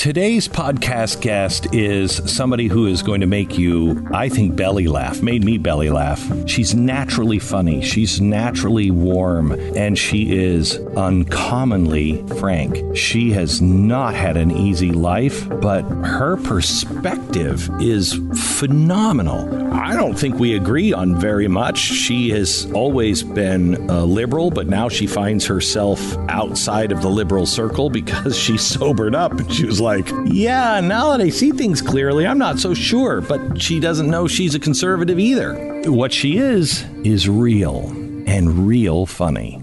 Today's podcast guest is somebody who is going to make you, I think, belly laugh. Made me belly laugh. She's naturally funny. She's naturally warm. And she is uncommonly frank. She has not had an easy life, but her perspective is phenomenal. I don't think we agree on very much. She has always been a liberal, but now she finds herself outside of the liberal circle because she's sobered up. And she was like, yeah, now that I see things clearly, I'm not so sure. But she doesn't know she's a conservative either. What she is real and real funny.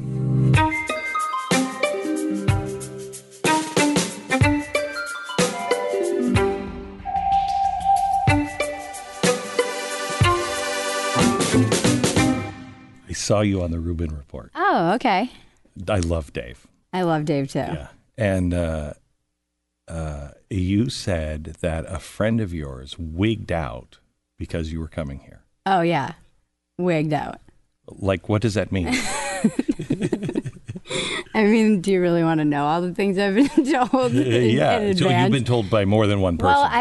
I saw you on the Rubin Report. Oh, okay. I love Dave. I love Dave too. Yeah. And you said that a friend of yours wigged out because you were coming here. Oh, yeah. Wigged out. Like, what does that mean? I mean, do you really want to know all the things I've been told in advance? So you've been told by more than one person. Well,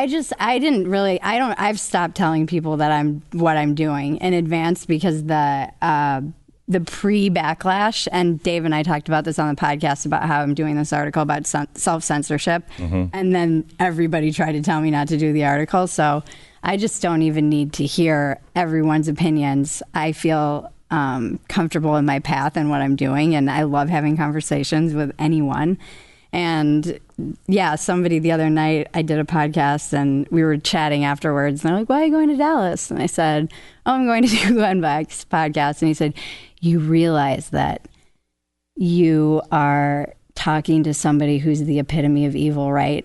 I've stopped telling people that what I'm doing in advance because the pre-backlash, and Dave and I talked about this on the podcast about how I'm doing this article about self-censorship, and then everybody tried to tell me not to do the article, so I just don't even need to hear everyone's opinions. I feel comfortable in my path and what I'm doing, and I love having conversations with anyone. And yeah, somebody the other night, I did a podcast and we were chatting afterwards, and they're like, why are you going to Dallas? And I said, oh, I'm going to do Glenn Beck's podcast. And he said, you realize that you are talking to somebody who's the epitome of evil, right?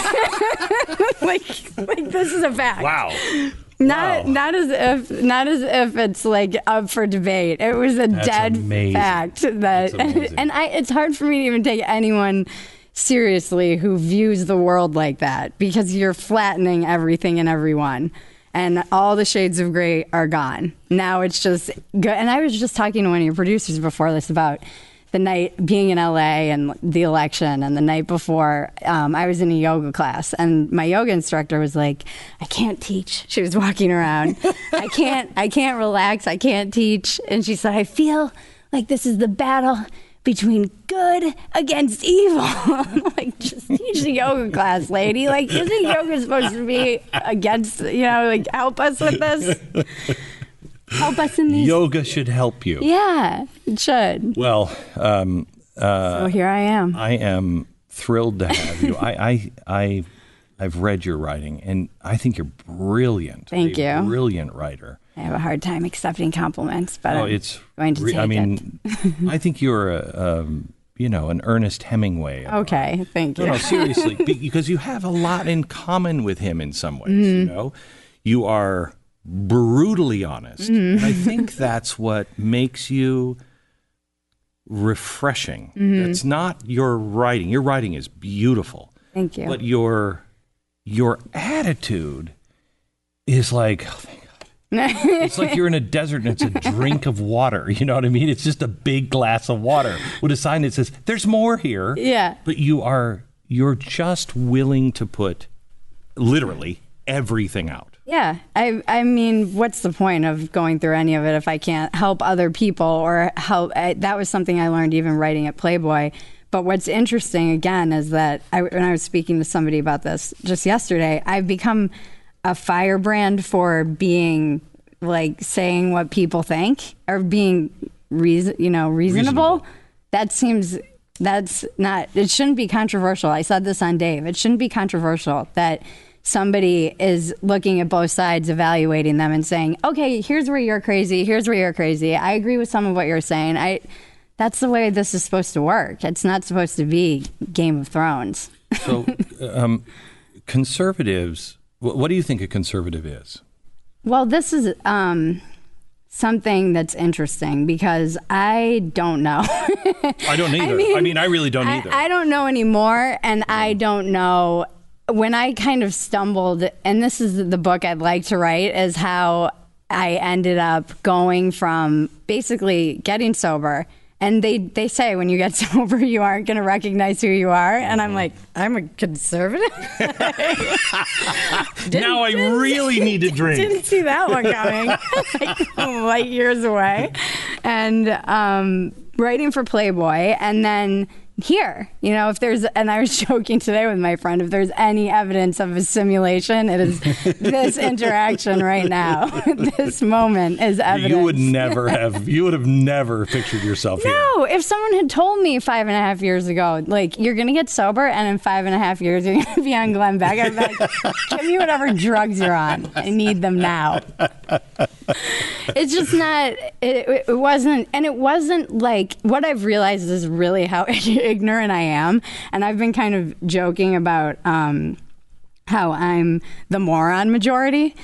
like this is a fact. Wow. Not as if it's like up for debate. It was a dead fact that, and it's hard for me to even take anyone seriously who views the world like that, because you're flattening everything and everyone, and all the shades of gray are gone. Now it's just good. And I was just talking to one of your producers before this about the night being in LA and the election, and the night before I was in a yoga class, and my yoga instructor was like, I can't teach. She was walking around. I can't relax. I can't teach. And she said, I feel like this is the battle between good against evil. I'm like, just teach the yoga class, lady. Like, isn't yoga supposed to be against, like, help us with this? Help us in these. Yoga should help you. Yeah, it should. Well, so here I am. I am thrilled to have you. I've read your writing, and I think you're brilliant. Thank you. Brilliant writer. I have a hard time accepting compliments, but I'm going to take it. I think you're an Ernest Hemingway. Okay, thank you. No, seriously, because you have a lot in common with him in some ways. You are brutally honest. And I think that's what makes you refreshing. It's not your writing. Your writing is beautiful. Thank you. But your attitude is like, oh, thank God. It's like you're in a desert and it's a drink of water. You know what I mean? It's just a big glass of water with a sign that says, there's more here. Yeah. But you're just willing to put literally everything out. Yeah. I mean, what's the point of going through any of it if I can't help other people or help? That was something I learned even writing at Playboy. But what's interesting, again, is that when I was speaking to somebody about this just yesterday, I've become a firebrand for being, like, saying what people think or being reasonable. That's not, it shouldn't be controversial. I said this on Dave. It shouldn't be controversial that somebody is looking at both sides, evaluating them and saying, okay, here's where you're crazy. Here's where you're crazy. I agree with some of what you're saying. That's the way this is supposed to work. It's not supposed to be Game of Thrones. So conservatives, what do you think a conservative is? Well, this is something that's interesting because I don't know. I don't either. I really don't either. I don't know anymore, and I don't know. When I kind of stumbled, and this is the book I'd like to write, is how I ended up going from basically getting sober And they say when you get sober, you aren't going to recognize who you are. And I'm like, I'm a conservative. Now I really need to drink. Didn't see that one coming. Like, light years away. And writing for Playboy. And then here, if there's, and I was joking today with my friend, if there's any evidence of a simulation, it is this interaction right now. This moment is evidence. You would have never pictured yourself here. No, if someone had told me 5.5 years ago, like, you're going to get sober and in 5.5 years you're going to be on Glenn Beck, I'd be like, give me whatever drugs you're on. I need them now. It's just not, it wasn't like, what I've realized is really how ignorant I am. And I've been kind of joking about how I'm the moron majority.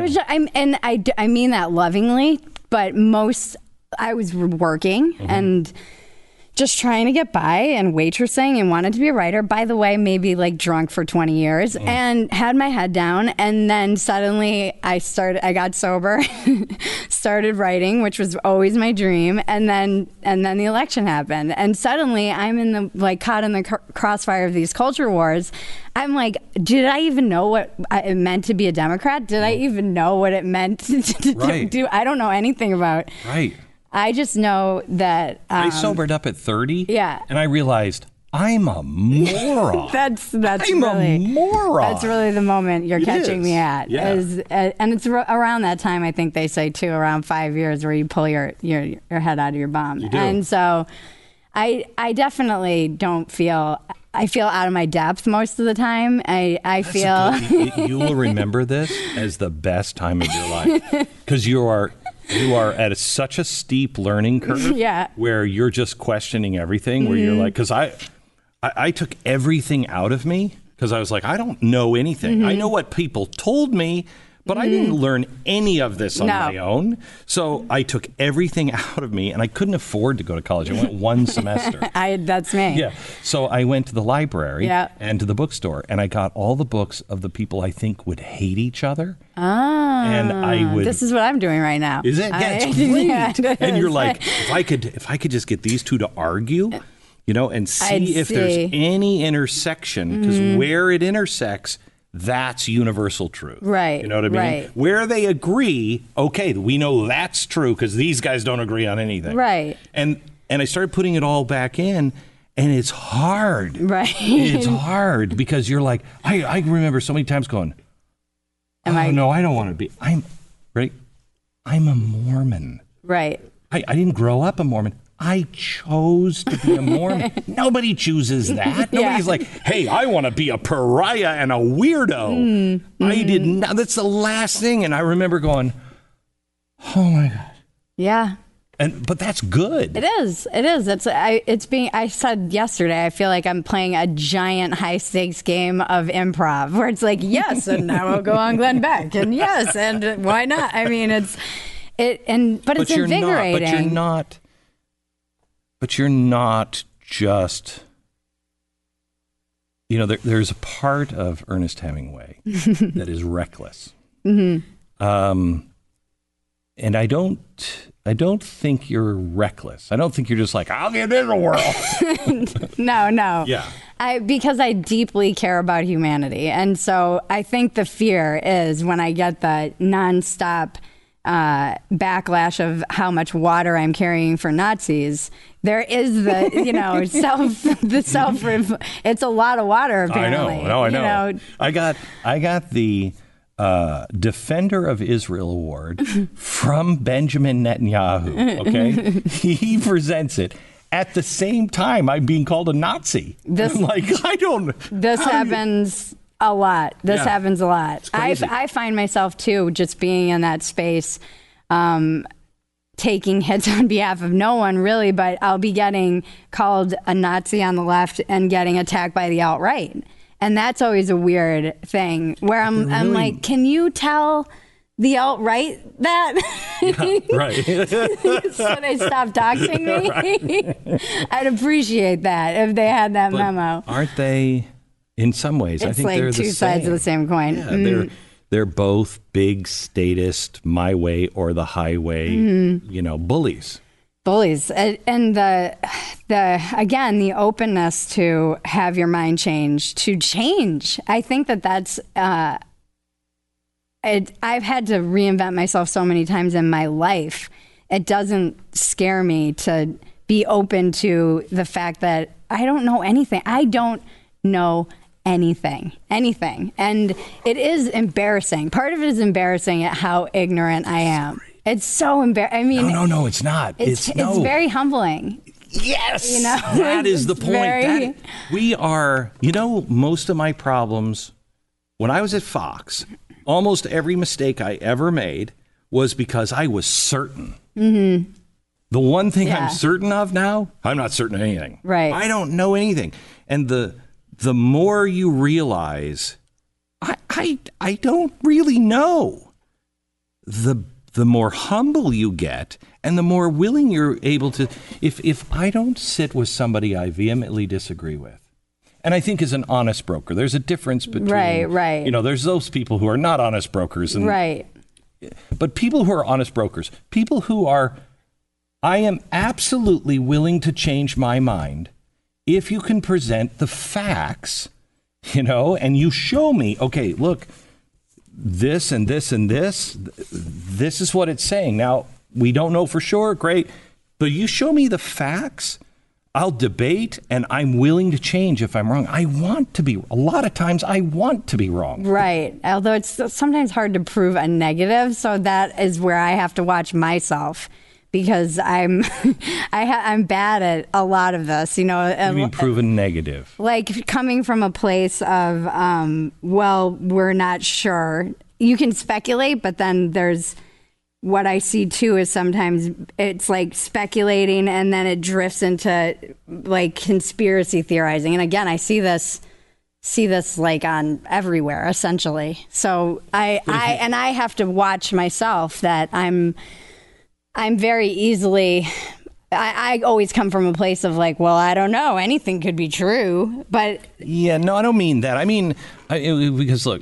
I mean that lovingly, but I was working and just trying to get by and waitressing and wanted to be a writer. By the way, maybe like drunk for 20 years and had my head down. And then suddenly I got sober, started writing, which was always my dream. And then the election happened. And suddenly I'm caught in the crossfire of these culture wars. I'm like, did I even know what it meant to be a Democrat? Did I even know what it meant to do? I don't know anything about. Right. I just know that I sobered up at 30. Yeah, and I realized I'm a moron. that's I'm really a moron. That's really the moment you're catching me at. Yeah. And it's around that time, I think they say too, around 5 years, where you pull your head out of your bum. You do. And so, I definitely don't feel. I feel out of my depth most of the time. I feel you will remember this as the best time of your life because you are at such a steep learning curve where you're just questioning everything, where you're like, because I took everything out of me because I was like, I don't know anything. I know what people told me, but I didn't learn any of this on my own. So I took everything out of me, and I couldn't afford to go to college. I went one semester. That's me. Yeah. So I went to the library and to the bookstore, and I got all the books of the people I think would hate each other. And I would. This is what I'm doing right now. Is it? Yeah, it's great. Yeah, it is. And you're like, if I could just get these two to argue, and see if there's any intersection, because where it intersects, that's universal truth. Right. You know what I mean? Right. Where they agree, okay, we know that's true because these guys don't agree on anything. Right. And I started putting it all back in, and it's hard. Right. It's hard because you're like, I remember so many times going, no, I don't want to be. I'm a Mormon. Right. I didn't grow up a Mormon. I chose to be a Mormon. Nobody chooses that. Nobody's like, hey, I want to be a pariah and a weirdo. I did not. That's the last thing. And I remember going, oh my God. Yeah. But that's good. It is. I said yesterday, I feel like I'm playing a giant high stakes game of improv where it's like, yes, and now I'll go on Glenn Beck, and yes, and why not? I mean, but it's invigorating. But you're not just, there's a part of Ernest Hemingway that is reckless. And I don't think you're reckless. I don't think you're just like, I'll give this a whirl. No. Yeah. Because I deeply care about humanity. And so I think the fear is when I get the nonstop backlash of how much water I'm carrying for Nazis. There is the, it's a lot of water, apparently. I know. I got the Defender of Israel Award from Benjamin Netanyahu. Okay. He presents it at the same time I'm being called a Nazi. This happens a lot. This happens a lot. I find myself too, just being in that space, taking hits on behalf of no one really, but I'll be getting called a Nazi on the left and getting attacked by the alt-right. And that's always a weird thing where I'm like, can you tell the alt-right that? Yeah, right. So they stop doxing me? Right. I'd appreciate that if they had that memo. Aren't they, in some ways? It's, I think like they're two sides of the same coin. Yeah, they're both big statist, my way or the highway, bullies. bullies, and the again, the openness to have your mind to change. I think that's I've had to reinvent myself so many times in my life. It doesn't scare me to be open to the fact that I don't know anything. I don't know anything. And it is embarrassing. Part of it is embarrassing at how ignorant I am. It's so embarrassing. I mean, no, it's not. It's very humbling. Yes, you know, that is the point. We are, most of my problems when I was at Fox, almost every mistake I ever made was because I was certain. Mm-hmm. The one thing I'm certain of now, I'm not certain of anything. Right. I don't know anything. And the more you realize, I don't really know, the more humble you get and the more willing you're able to, if I don't sit with somebody I vehemently disagree with, and I think as an honest broker, there's a difference between, right. There's those people who are not honest brokers. And, right. But people who are honest brokers, people who are, I am absolutely willing to change my mind if you can present the facts, and you show me, okay, look, this and this and this is what it's saying. Now, we don't know for sure, great, but you show me the facts, I'll debate, and I'm willing to change if I'm wrong. A lot of times I want to be wrong. Right, although it's sometimes hard to prove a negative, so that is where I have to watch myself. Because I'm bad at a lot of this, You mean proven negative? Like coming from a place of, we're not sure. You can speculate, but then there's what I see too is sometimes it's like speculating and then it drifts into like conspiracy theorizing. And again, I see this like on everywhere, essentially. So I have to watch myself that I'm very easily, I always come from a place of like, well, I don't know, anything could be true, but. Yeah, no, I don't mean that. I mean, because look,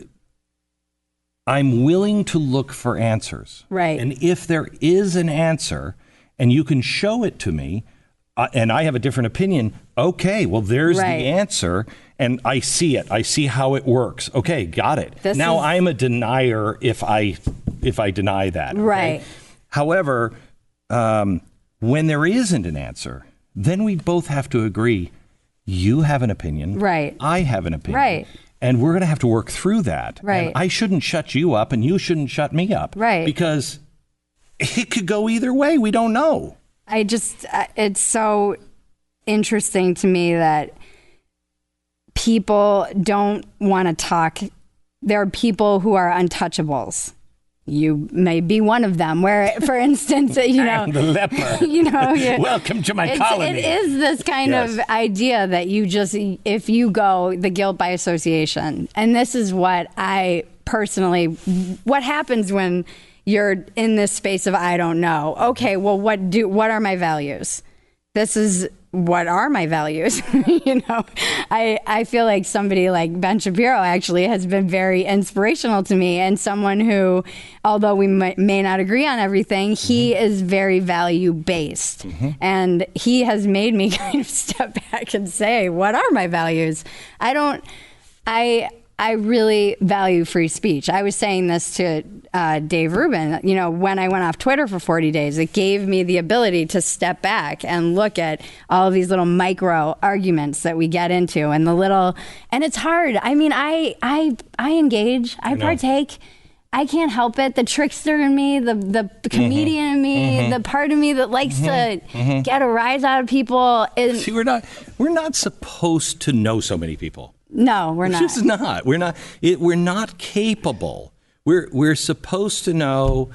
I'm willing to look for answers. Right. And if there is an answer and you can show it to me and I have a different opinion, okay, well, there's the answer and I see it. I see how it works. Okay, got it. I'm a denier if I deny that. Okay? Right. However, when there isn't an answer, then we both have to agree, you have an opinion, right? I have an opinion. Right. And we're going to have to work through that. Right. And I shouldn't shut you up and you shouldn't shut me up. Right. Because it could go either way. We don't know. It's so interesting to me that people don't want to talk. There are people who are untouchables. You may be one of them where, for instance, I'm the leper. Welcome to my colony. It is this kind of idea that you just, if you go, the guilt by association. And this is what I personally, what happens when you're in this space of, I don't know. Okay, well, what are my values? This is what are my values? I feel like somebody like Ben Shapiro actually has been very inspirational to me, and someone who, although we may not agree on everything, he is very value based, and he has made me kind of step back and say, what are my values? I really value free speech. I was saying this to Dave Rubin, when I went off Twitter for 40 days, it gave me the ability to step back and look at all of these little micro arguments that we get into and and it's hard. I mean, I engage, I partake. I can't help it. The trickster in me, the comedian in me, the part of me that likes to get a rise out of people. See, we're not supposed to know so many people. No, we're not. Just not. We're not. We're not capable. We're supposed to know,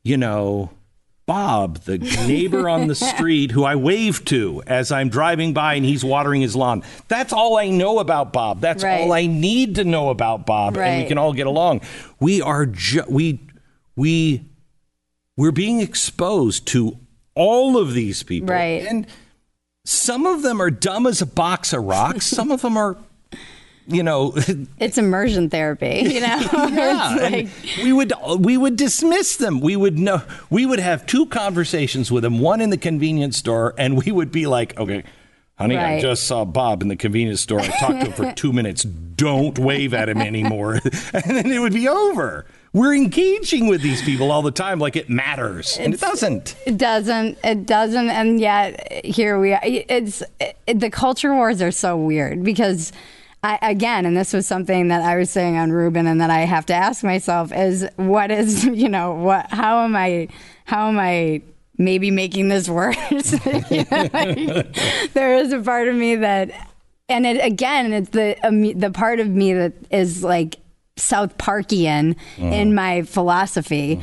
Bob, the neighbor on the street who I wave to as I'm driving by and he's watering his lawn. That's all I know about Bob. That's all I need to know about Bob, and we can all get along. We are we're being exposed to all of these people, right? And some of them are dumb as a box of rocks. Some of them are it's immersion therapy, Yeah, like, we would dismiss them. We would have 2 conversations with them, one in the convenience store, and we would be like, okay, honey, right. I just saw Bob in the convenience store. I talked to him for 2 minutes. Don't wave at him anymore. And then it would be over. We're engaging with these people all the time like it matters. And it doesn't. It doesn't. And yet here we are. The culture wars are so weird because and this was something that I was saying on Ruben and that I have to ask myself is how am I maybe making this worse? There is a part of me that, and it's the part of me that is like South Parkian in my philosophy.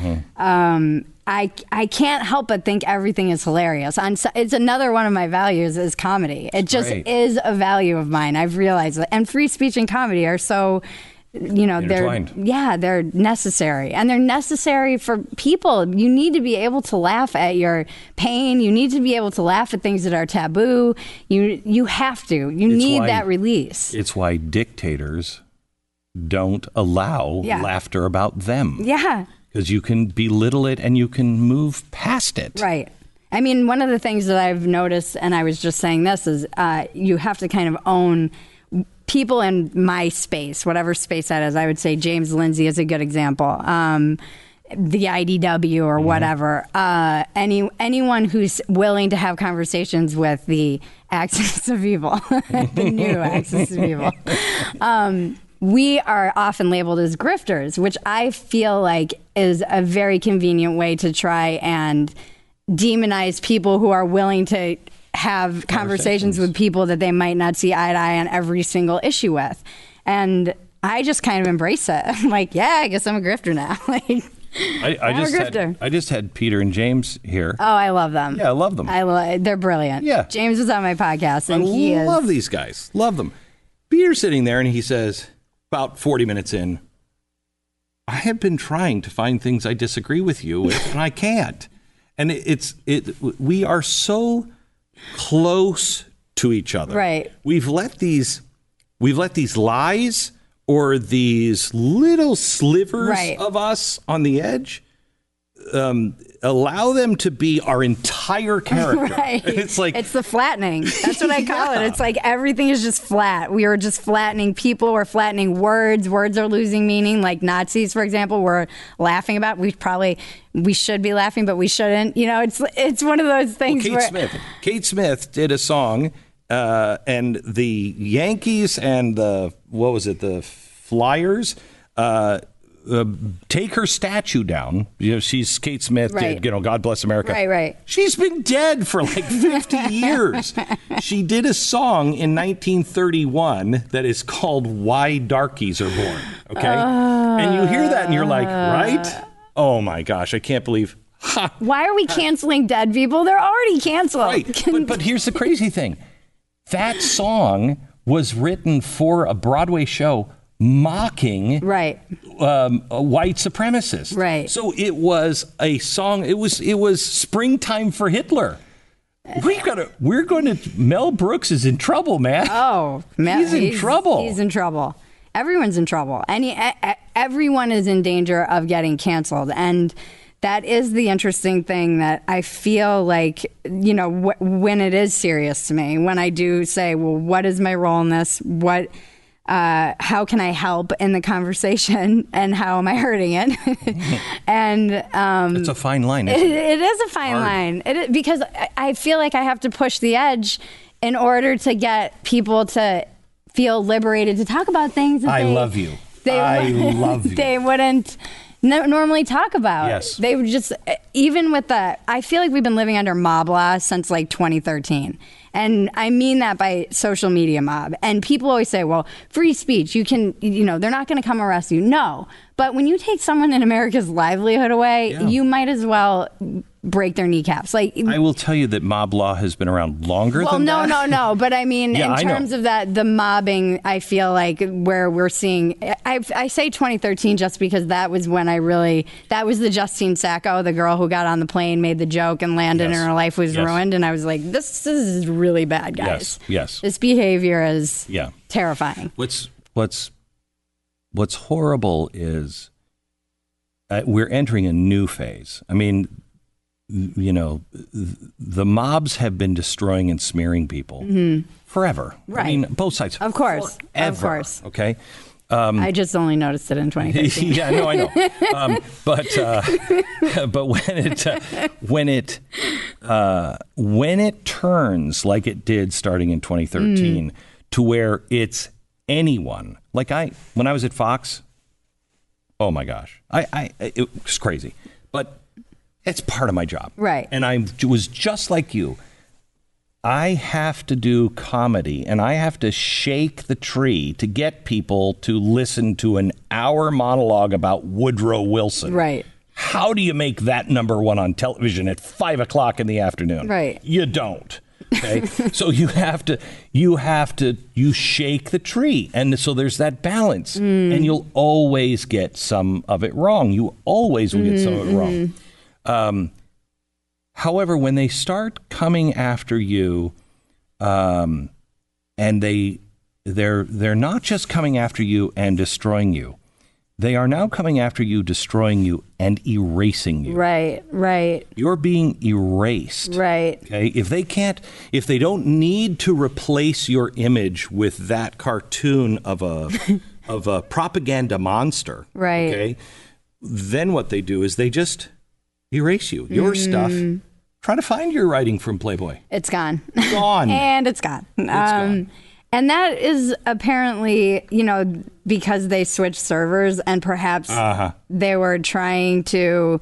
I can't help but think everything is hilarious. It's another one of my values is comedy. It just is a value of mine. I've realized that. And free speech and comedy are so, they're necessary. And they're necessary for people. You need to be able to laugh at your pain. You need to be able to laugh at things that are taboo. You have to. You need that release. It's why dictators don't allow laughter about them. Yeah. Because you can belittle it and you can move past it. Right. I mean, one of the things that I've noticed, and I was just saying this, is you have to kind of own people in my space, whatever space that is. I would say James Lindsay is a good example. The IDW or whatever. Anyone who's willing to have conversations with the Axis of Evil, the new Axis of Evil. We are often labeled as grifters, which I feel like is a very convenient way to try and demonize people who are willing to have conversations with people that they might not see eye to eye on every single issue with. And I just kind of embrace it. I'm like, yeah, I guess I'm a grifter now. I just had Peter and James here. Oh, I love them. Yeah, I love them. They're brilliant. Yeah. James was on my podcast, and I love these guys. Love them. Peter's sitting there, and he says, about 40 minutes in, I have been trying to find things I disagree with you with, and I can't. And we are so close to each other. Right. We've let these lies or these little slivers of us on the edge allow them to be our entire character. Right. It's the flattening. That's what I call it. It's like everything is just flat. We are just flattening people. We're flattening words. Words are losing meaning. Like Nazis, for example, we're laughing about. We should be laughing, but we shouldn't. It's one of those things. Well, Kate Smith did a song, and the Yankees and the Flyers. Take her statue down. She's Kate Smith. Did, God Bless America. Right. She's been dead for like 50 years. She did a song in 1931 that is called "Why Darkies Are Born." Okay, and you hear that and you're like, right? Oh my gosh, I can't believe. Why are we canceling dead people? They're already canceled. Right, but here's the crazy thing: that song was written for a Broadway show mocking white supremacists. Right. So it was a song. It was springtime for Hitler. We're going to. Mel Brooks is in trouble, man. Oh, he's in trouble. He's in trouble. Everyone's in trouble. Everyone is in danger of getting canceled. And that is the interesting thing that I feel like, when it is serious to me, when I do say, well, what is my role in this? How can I help in the conversation, and how am I hurting it? And it's a fine line. Isn't it? It is a fine line. Because I feel like I have to push the edge in order to get people to feel liberated to talk about things that I love you. They wouldn't normally talk about. Yes. They would just, even with I feel like we've been living under mob law since like 2013. And I mean that by social media mob. And people always say, well, free speech, you can, they're not going to come arrest you. No. But when you take someone in America's livelihood away, you might as well break their kneecaps. Like, I will tell you that mob law has been around longer than that. No. But I mean, in terms of that, the mobbing, I feel like where we're seeing, I say 2013 just because that was when that was the Justine Sacco, the girl who got on the plane, made the joke and landed and her life was ruined. And I was like, this is really bad, guys. Yes. This behavior is terrifying. What's what's horrible is we're entering a new phase. I mean, you know, the mobs have been destroying and smearing people forever. Right. I mean, both sides. Of course. Forever, of course. Okay. I just only noticed it in 2013. Yeah, no, I know. But when it turns like it did starting in 2013 to where it's anyone, like when I was at Fox, oh my gosh, it was crazy. But it's part of my job. Right. And I was just like you. I have to do comedy and I have to shake the tree to get people to listen to an hour monologue about Woodrow Wilson. Right. How do you make that number one on television at 5 o'clock in the afternoon? Right. You don't. Okay. So you shake the tree. And so there's that balance and you'll always get some of it wrong. You always will get some of it wrong. However, when they start coming after you, and they're not just coming after you and destroying you, they are now coming after you, destroying you, and erasing you. Right, right. You're being erased. Right. Okay. If they don't need to replace your image with that cartoon of a propaganda monster. Right. Okay. Then what they do is they just erase you. Your stuff. Try to find your writing from Playboy. It's gone. Gone. And it's gone. Gone. And that is apparently, you know, because they switched servers and perhaps they were trying to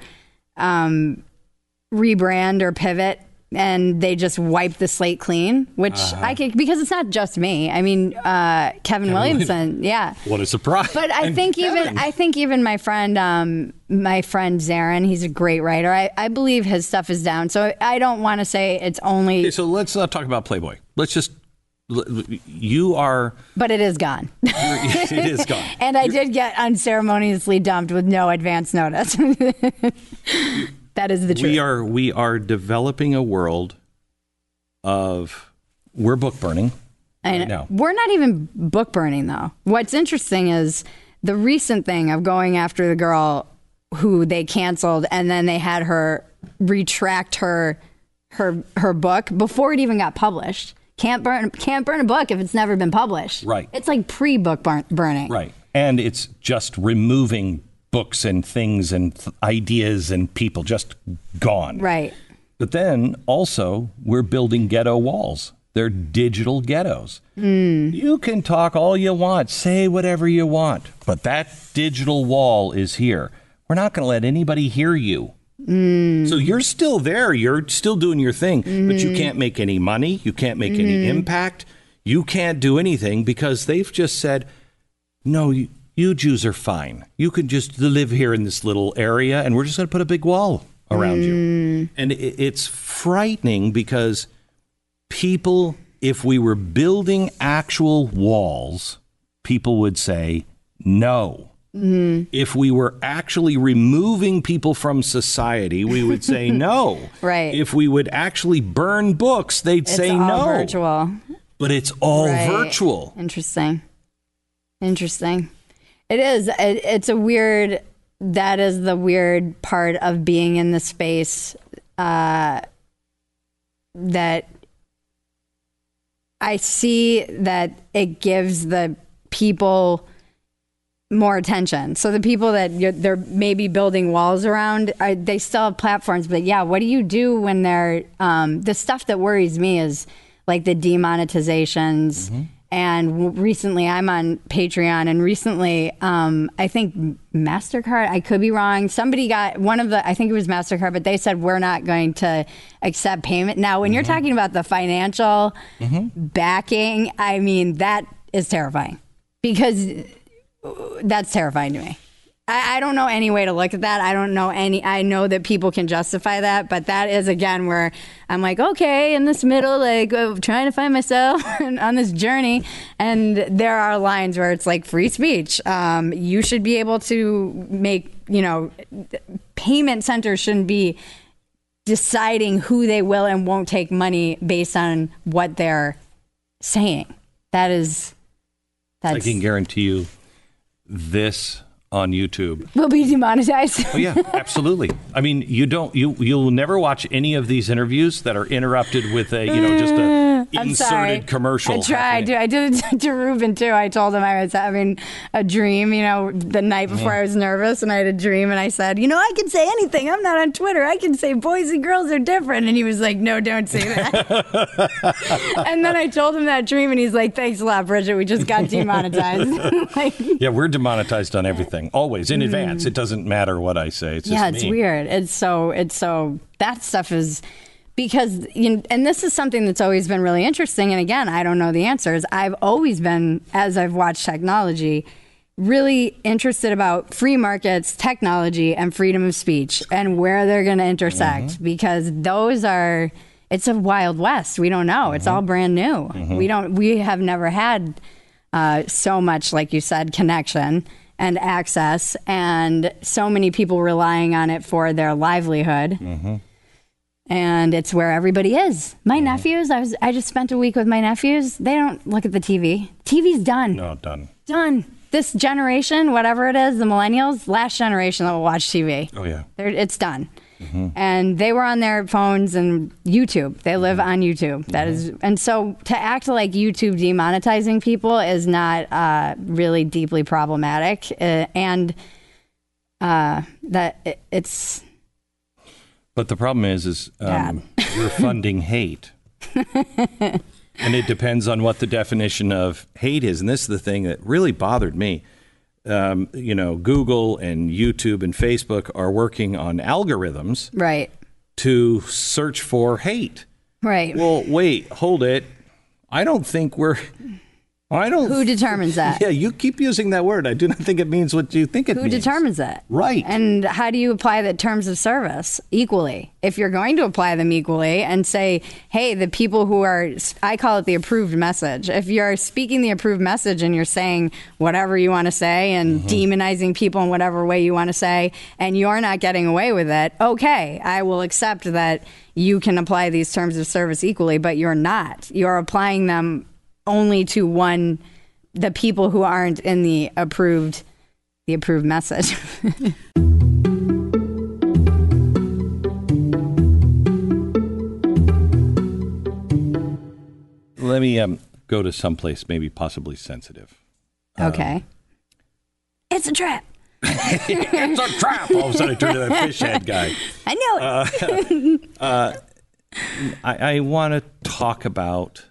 rebrand or pivot and they just wiped the slate clean, which because it's not just me. I mean, Kevin Williamson. Yeah. What a surprise. But I think even my friend Zarin, he's a great writer. I believe his stuff is down. So I don't want to say it's only. Okay, so let's not talk about Playboy. Let's just. You are. But it is gone. It is gone. And I did get unceremoniously dumped with no advance notice. That is the truth. We are developing a world of we're book burning. I know. Right, we're not even book burning though. What's interesting is the recent thing of going after the girl who they canceled and then they had her retract her book before it even got published. Can't burn a book if it's never been published. Right. It's like pre-book burning. Right. And it's just removing books and things and ideas and people just gone. Right. But then also we're building ghetto walls. They're digital ghettos. You can talk all you want, say whatever you want, but that digital wall is here. We're not going to let anybody hear you. So you're still there. You're still doing your thing, but you can't make any money. You can't make any impact. You can't do anything because they've just said, no, you Jews are fine. You can just live here in this little area and we're just going to put a big wall around you. And it's frightening because people, if we were building actual walls, people would say no. If we were actually removing people from society, we would say no. Right. If we would actually burn books, they'd say no. It's all virtual. But it's all virtual. Interesting. It is. It's a weird. That is the weird part of being in the space that I see that it gives the people more attention. So the people that they're maybe building walls around, they still have platforms. But yeah, what do you do when they're the stuff that worries me is like the demonetizations. And recently I'm on Patreon and recently I think MasterCard, I could be wrong. Somebody got I think it was MasterCard, but they said we're not going to accept payment. Now, when you're talking about the financial backing, I mean, that is terrifying because that's terrifying to me. I don't know any way to look at that. I know that people can justify that, but that is again where I'm like, okay, in this middle, like trying to find myself on this journey. And there are lines where it's like free speech. You should be able to make, payment centers shouldn't be deciding who they will and won't take money based on what they're saying. That is I can guarantee you this on YouTube will be demonetized. Oh yeah, absolutely. I mean, you'll never watch any of these interviews that are interrupted with just a inserted commercial. I tried. I did it to Ruben too. I told him I was having a dream, the night before I was nervous, and I had a dream, and I said, I can say anything. I'm not on Twitter. I can say boys and girls are different. And he was like, no, don't say that. And then I told him that dream, and he's like, thanks a lot, Bridget. We just got demonetized. Yeah, we're demonetized on everything. Always in advance. It doesn't matter what I say. It's just it's weird. It's so that stuff is because and this is something that's always been really interesting. And again, I don't know the answers. I've always been, as I've watched technology, really interested about free markets, technology, and freedom of speech and where they're going to intersect because it's a wild west. We don't know. It's all brand new. We have never had so much, like you said, connection and access, and so many people relying on it for their livelihood. And it's where everybody is. My nephews, I just spent a week with my nephews. They don't look at the TV. TV's done. No, done. Done. This generation, whatever it is, the millennials, last generation that will watch TV. Oh, yeah. It's done. And they were on their phones and YouTube. They live on YouTube. That is, and so to act like YouTube demonetizing people is not really deeply problematic, and that it's. But the problem is you're funding hate, and it depends on what the definition of hate is. And this is the thing that really bothered me. Google and YouTube and Facebook are working on algorithms to search for hate. Right. Well, wait, hold it. Who determines that? Yeah, you keep using that word. I do not think it means what you think it means. Who determines that? Right. And how do you apply the terms of service equally? If you're going to apply them equally and say, hey, the people who I call it the approved message. If you're speaking the approved message and you're saying whatever you want to say and demonizing people in whatever way you want to say, and you're not getting away with it, okay, I will accept that you can apply these terms of service equally, but you're not. You're applying them only to the people who aren't in the approved message. Let me go to someplace maybe possibly sensitive. Okay. It's a trap. It's a trap. All of a sudden I turn to that fish head guy. I know it. I want to talk about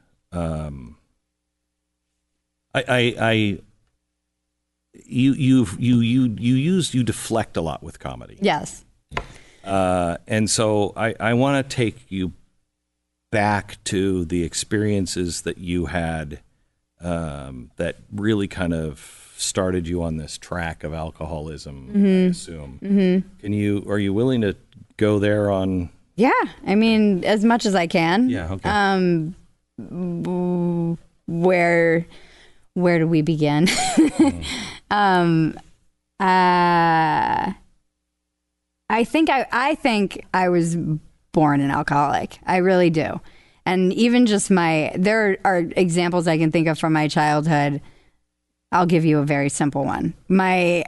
you deflect a lot with comedy. Yes. And so I want to take you back to the experiences that you had that really kind of started you on this track of alcoholism, I assume. Are you willing to go there on? Yeah. I mean, as much as I can. Yeah. Okay. Where do we begin? I think I was born an alcoholic. I really do. And even just there are examples I can think of from my childhood. I'll give you a very simple one. My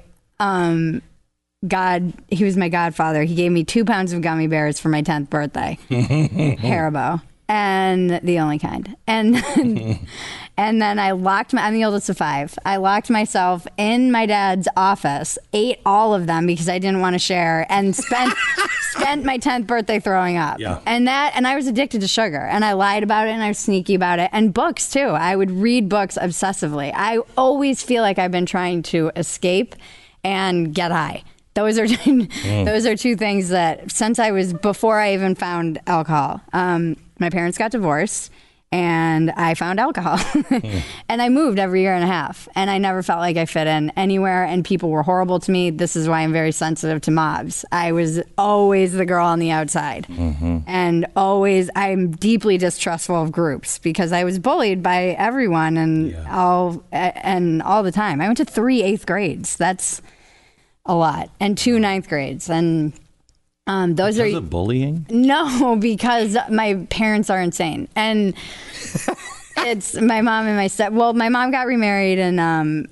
he was my godfather. He gave me 2 pounds of gummy bears for my 10th birthday. Haribo. And the only kind. And then I'm the oldest of 5. I locked myself in my dad's office, ate all of them because I didn't want to share, and spent my 10th birthday throwing up. Yeah. And I was addicted to sugar, and I lied about it, and I was sneaky about it, and books too. I would read books obsessively. I always feel like I've been trying to escape and get high. Those are two things that before I even found alcohol. My parents got divorced and I found alcohol and I moved every year and a half and I never felt like I fit in anywhere and people were horrible to me. This is why I'm very sensitive to mobs. I was always the girl on the outside and I'm deeply distrustful of groups because I was bullied by everyone and all the time. I went to 3 8th grades. That's a lot. And 2 9th grades. And those because of bullying? No, because my parents are insane. And it's my mom and my mom got remarried, and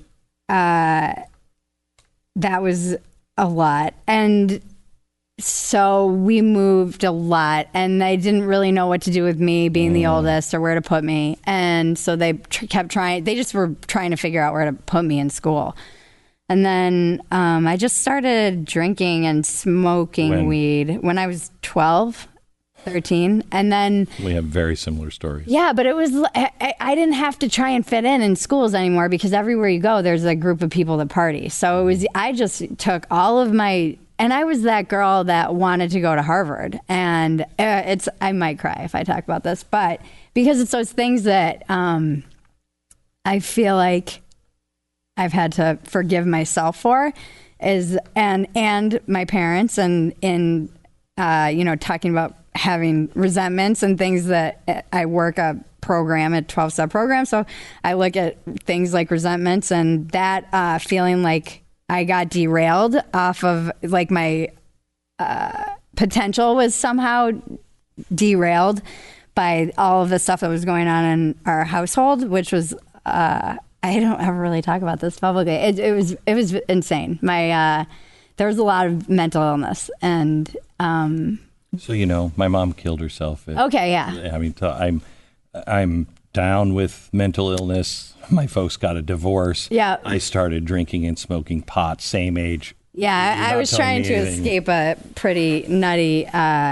that was a lot. And so we moved a lot, and they didn't really know what to do with me being the oldest or where to put me. And so they kept trying. They just were trying to figure out where to put me in school. And then I just started drinking and smoking weed when I was 12, 13. And then we have very similar stories. Yeah, but it was, I didn't have to try and fit in schools anymore, because everywhere you go, there's a group of people that party. So it was, I just took all of my, and I was that girl that wanted to go to Harvard. And I might cry if I talk about this, but because it's those things that I feel like I've had to forgive myself for, and my parents, and in talking about having resentments and things, that I work a 12-step program, so I look at things like resentments, and that feeling like I got derailed off of, like, my potential was somehow derailed by all of the stuff that was going on in our household, which was I don't ever really talk about this publicly. It was insane. There was a lot of mental illness, and so my mom killed herself. Okay, yeah. I mean, I'm down with mental illness. My folks got a divorce. Yeah. I started drinking and smoking pot, same age. Yeah, I was trying to escape a pretty nutty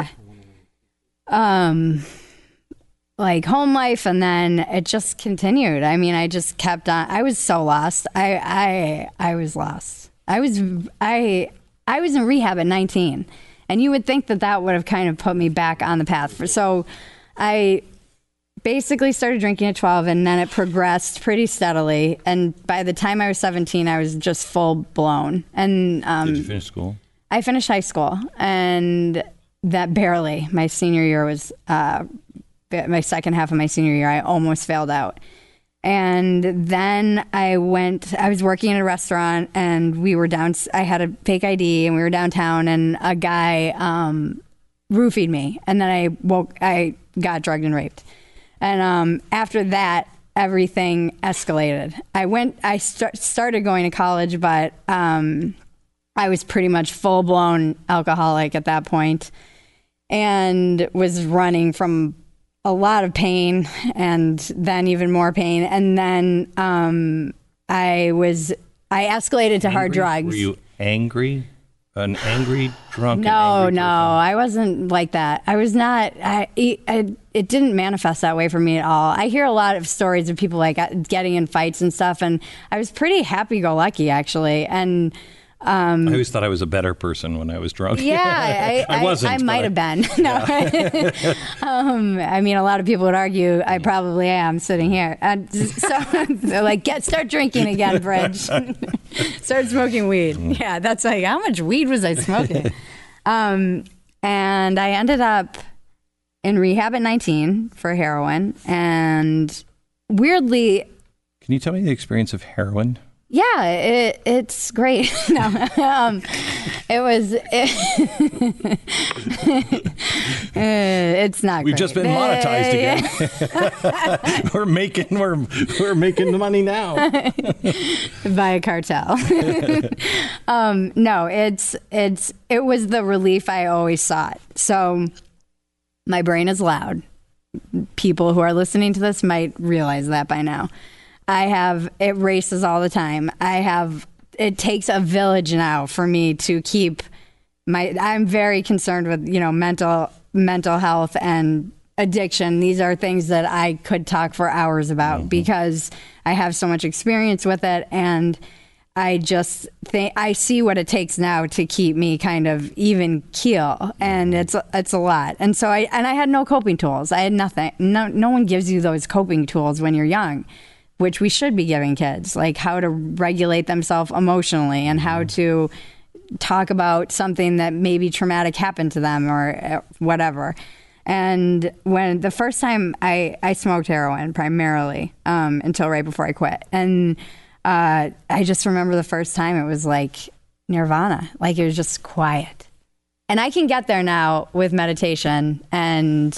like home life, and then it just continued. I mean, I just kept on. I was so lost. I was lost. I was in rehab at 19, and you would think that would have kind of put me back on the path. So I basically started drinking at 12, and then it progressed pretty steadily. And by the time I was 17, I was just full blown. And did you finish school? I finished high school, and that barely. My senior year was. My second half of my senior year, I almost failed out. And then I was working in a restaurant, and we were I had a fake ID, and we were downtown, and a guy roofied me. And then I got drugged and raped. And after that, everything escalated. I started going to college, but I was pretty much full-blown alcoholic at that point, and was running from a lot of pain, and then even more pain. And then I escalated to hard drugs. Were you angry? An angry drunk? No, I wasn't like that. I was not. It didn't manifest that way for me at all. I hear a lot of stories of people like getting in fights and stuff, and I was pretty happy-go-lucky, actually. And I always thought I was a better person when I was drunk. Yeah, I wasn't. I might have been. No, yeah. I mean, a lot of people would argue I probably am sitting here. So they're like, start drinking again, Bridge. Start smoking weed. Yeah, that's like, how much weed was I smoking? And I ended up in rehab at 19 for heroin, and weirdly, can you tell me the experience of heroin? Yeah, it's great. No, it's not. We've great. just been monetized again. we're making the money now by a cartel. No, it was the relief I always sought. So my brain is loud. People who are listening to this might realize that by now. It races all the time. It takes a village now for me to keep I'm very concerned with, mental health and addiction. These are things that I could talk for hours about because I have so much experience with it. And I just think I see what it takes now to keep me kind of even keel. And it's a lot. And so I had no coping tools. I had nothing. No one gives you those coping tools when you're young, which we should be giving kids, like how to regulate themselves emotionally and how to talk about something that maybe traumatic happened to them or whatever. And when the first time I smoked heroin primarily until right before I quit. And I just remember the first time it was like nirvana, like it was just quiet. And I can get there now with meditation and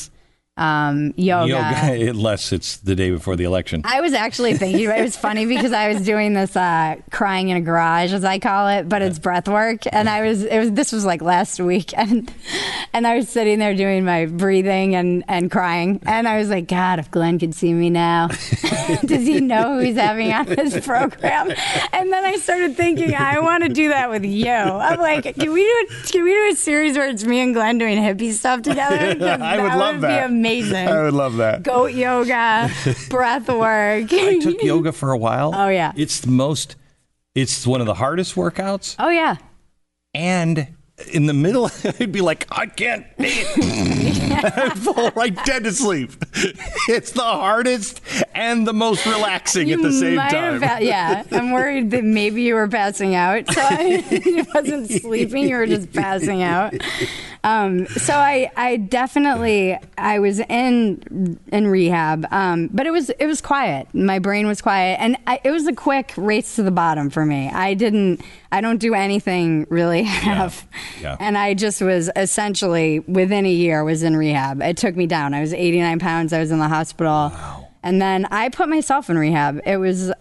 yoga. Unless it's the day before the election. I was actually thinking, it was funny because I was doing this crying in a garage, as I call it, but it's breath work. And this was like last week. And I was sitting there doing my breathing and crying. And I was like, God, if Glenn could see me now, does he know who he's having on his program? And then I started thinking, I want to do that with you. I'm like, can we do a series where it's me and Glenn doing hippie stuff together? I would love that. Be amazing. I would love that. Goat yoga, breath work. I took yoga for a while. Oh, yeah. It's one of the hardest workouts. Oh, yeah. And in the middle, I'd be like, I can't I'd fall right dead to sleep. It's the hardest and the most relaxing at the same time. Yeah. I'm worried that maybe you were passing out. So I wasn't sleeping. You were just passing out. So I definitely, I was in rehab, but it was quiet. My brain was quiet, and it was a quick race to the bottom for me. I don't do anything really half. Yeah. And I just was essentially within a year was in rehab. It took me down. I was 89 pounds. I was in the hospital. Wow. And then I put myself in rehab. It was,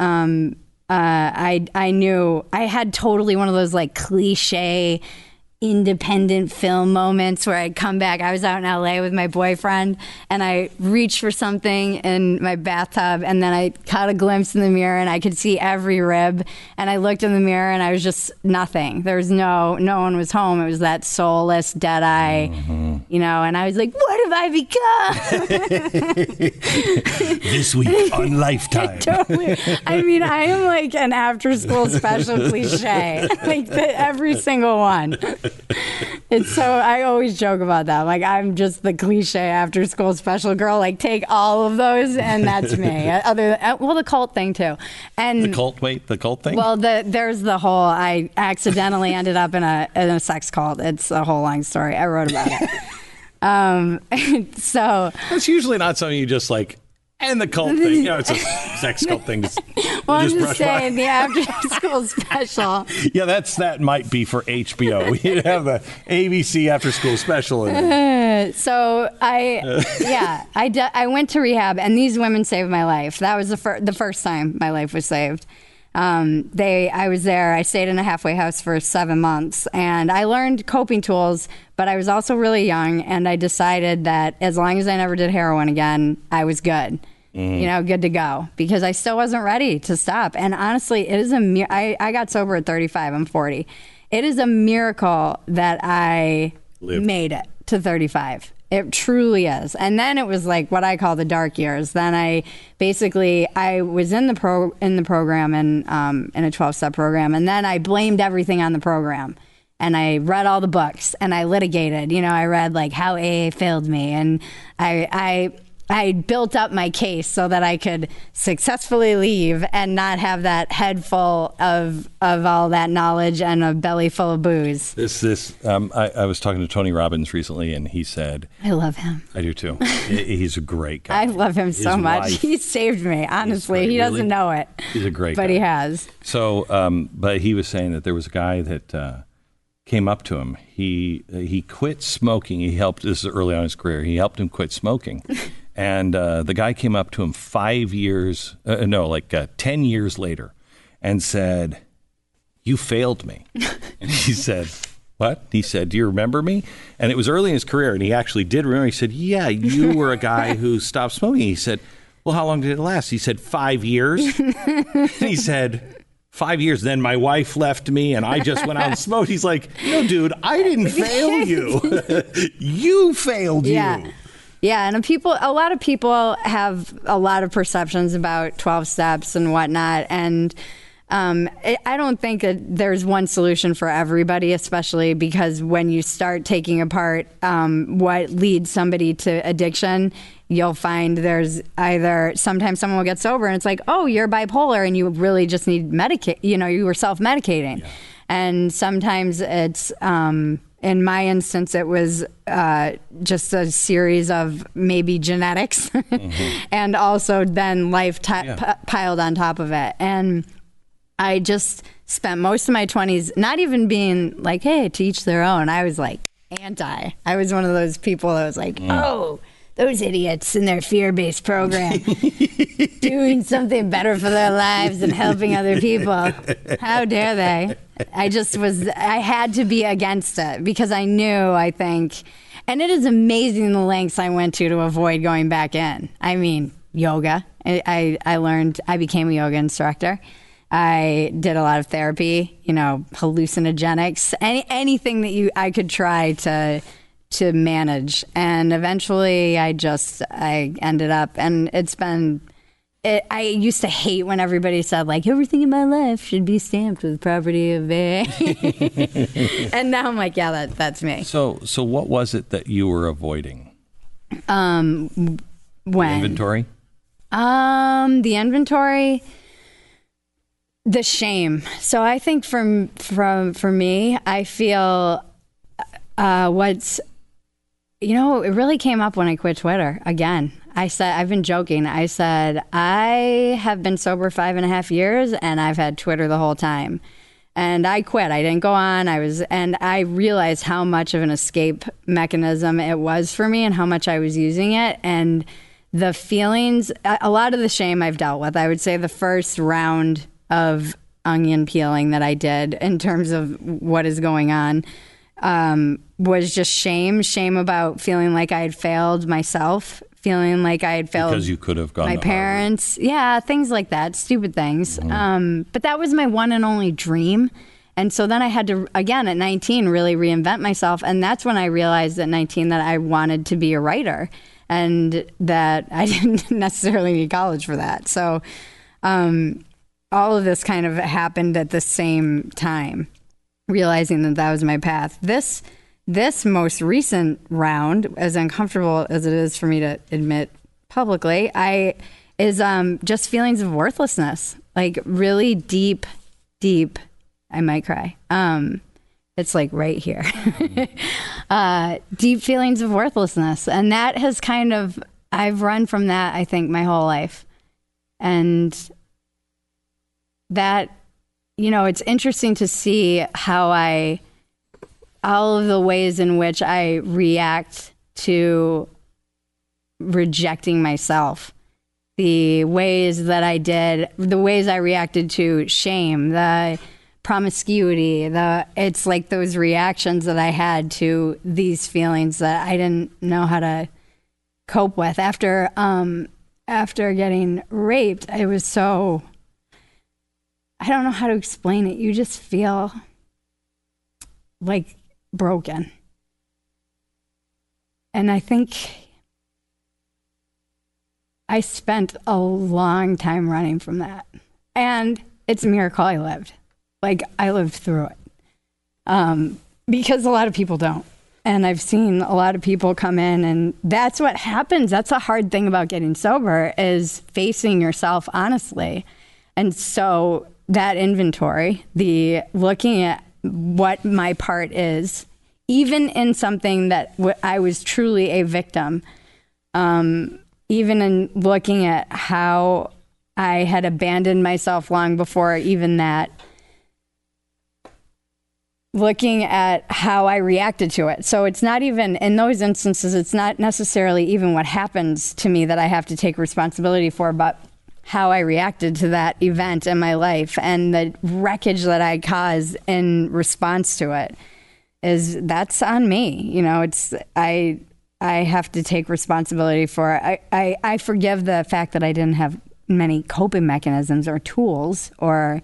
I knew I had totally one of those like cliche independent film moments where I'd come back. I was out in LA with my boyfriend and I reached for something in my bathtub and then I caught a glimpse in the mirror and I could see every rib and I looked in the mirror and I was just nothing. There was no one was home. It was that soulless dead eye, and I was like, what have I become? This week on Lifetime. Totally. I mean, I am like an after school special cliche, like every single one. It's so I always joke about that. Like I'm just the cliche after school special girl. Like take all of those and that's me. Other than, the cult thing too. And the cult thing. Well, there's the whole. I accidentally ended up in a sex cult. It's a whole long story. I wrote about it. So it's usually not something you just like. And the cult thing, it's a sex cult thing. Well, I'm just saying the after-school special. Yeah, that might be for HBO. You'd have the ABC after-school special. So I went to rehab, and these women saved my life. That was the first time my life was saved. I was there. I stayed in a halfway house for 7 months, and I learned coping tools. But I was also really young, and I decided that as long as I never did heroin again, I was good. Good to go, because I still wasn't ready to stop. And honestly, it is I got sober at 35. I'm 40. It is a miracle that I made it to 35. It truly is. And then it was like what I call the dark years. Then I was in the program and in a 12-step program, and then I blamed everything on the program. And I read all the books and I litigated. I read like how AA failed me, and I built up my case so that I could successfully leave and not have that head full of all that knowledge and a belly full of booze. I was talking to Tony Robbins recently, and he said, "I love him." I do too. He's a great guy. I love him so much. He saved me. Honestly, he doesn't know it. He's a great guy, but he has. So, but he was saying that there was a guy that came up to him. He quit smoking. This is early on in his career. He helped him quit smoking. And the guy came up to him 10 years later and said, "You failed me." And he said, "What?" He said, "Do you remember me?" And it was early in his career, and he actually did remember. He said, "Yeah, you were a guy who stopped smoking." He said, "Well, how long did it last?" He said, 5 years. He said, 5 years. Then my wife left me and I just went out and smoked. He's like, "No, dude, I didn't fail you. You failed you." Yeah, and a lot of people have a lot of perceptions about 12 steps and whatnot, and I don't think that there's one solution for everybody, especially because when you start taking apart what leads somebody to addiction, you'll find there's either sometimes someone will get sober and it's like, oh, you're bipolar and you really just need you were self-medicating. Yeah. And sometimes it's... in my instance, it was just a series of maybe genetics and also then life piled on top of it. And I just spent most of my 20s not even being like, hey, to each their own. I was like anti. I was one of those people that was like, oh, those idiots in their fear-based program doing something better for their lives and helping other people. How dare they? I had to be against it because I knew, I think, and it is amazing the lengths I went to avoid going back in. I mean, yoga. I learned, I became a yoga instructor. I did a lot of therapy, hallucinogenics, anything that I could try to manage. And eventually I ended up, and I used to hate when everybody said, like, everything in my life should be stamped with property of A. And now I'm like, yeah, that's me. So what was it that you were avoiding? When? The inventory? The inventory, the shame. So I think for me, I feel it really came up when I quit Twitter again. I said, I've been joking. I said, I have been sober 5.5 years and I've had Twitter the whole time. And I quit. I didn't go on. And I realized how much of an escape mechanism it was for me and how much I was using it. And the feelings, a lot of the shame I've dealt with. I would say the first round of onion peeling that I did in terms of what is going on was just shame about feeling like I had failed myself, feeling like I had failed because you could have gone my parents. Yeah, things like that, stupid things. Mm-hmm. But that was my one and only dream. And so then I had to, again, at 19, really reinvent myself. And that's when I realized at 19 that I wanted to be a writer and that I didn't necessarily need college for that. So all of this kind of happened at the same time, realizing that was my path. This most recent round, as uncomfortable as it is for me to admit publicly, is just feelings of worthlessness, like really deep, I might cry. It's like right here. Deep feelings of worthlessness. And that has I've run from that, I think, my whole life. And that, it's interesting to see how all of the ways in which I react to rejecting myself, the ways I reacted to shame, the promiscuity, it's like those reactions that I had to these feelings that I didn't know how to cope with. After getting raped, I was so, I don't know how to explain it. You just feel like broken. And I think I spent a long time running from that. And it's a miracle I lived. Like, I lived through it. Because a lot of people don't. And I've seen a lot of people come in, and that's what happens. That's a hard thing about getting sober, is facing yourself honestly. And so that inventory, the looking at what my part is, even in something that I was truly a victim, even in looking at how I had abandoned myself long before even that, looking at how I reacted to it. So it's not even, in those instances, it's not necessarily even what happens to me that I have to take responsibility for, but how I reacted to that event in my life and the wreckage that I caused in response to it. That's on me. It's, I have to take responsibility for it. I forgive the fact that I didn't have many coping mechanisms or tools or,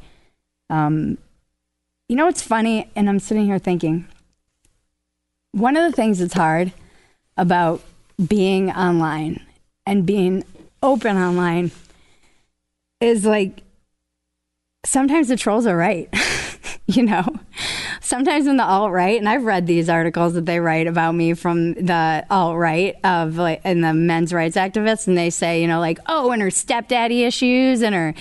it's funny, and I'm sitting here thinking, one of the things that's hard about being online and being open online is, like, sometimes the trolls are right. Sometimes in the alt-right, and I've read these articles that they write about me from the alt-right of, like, and the men's rights activists, and they say, and her stepdaddy issues and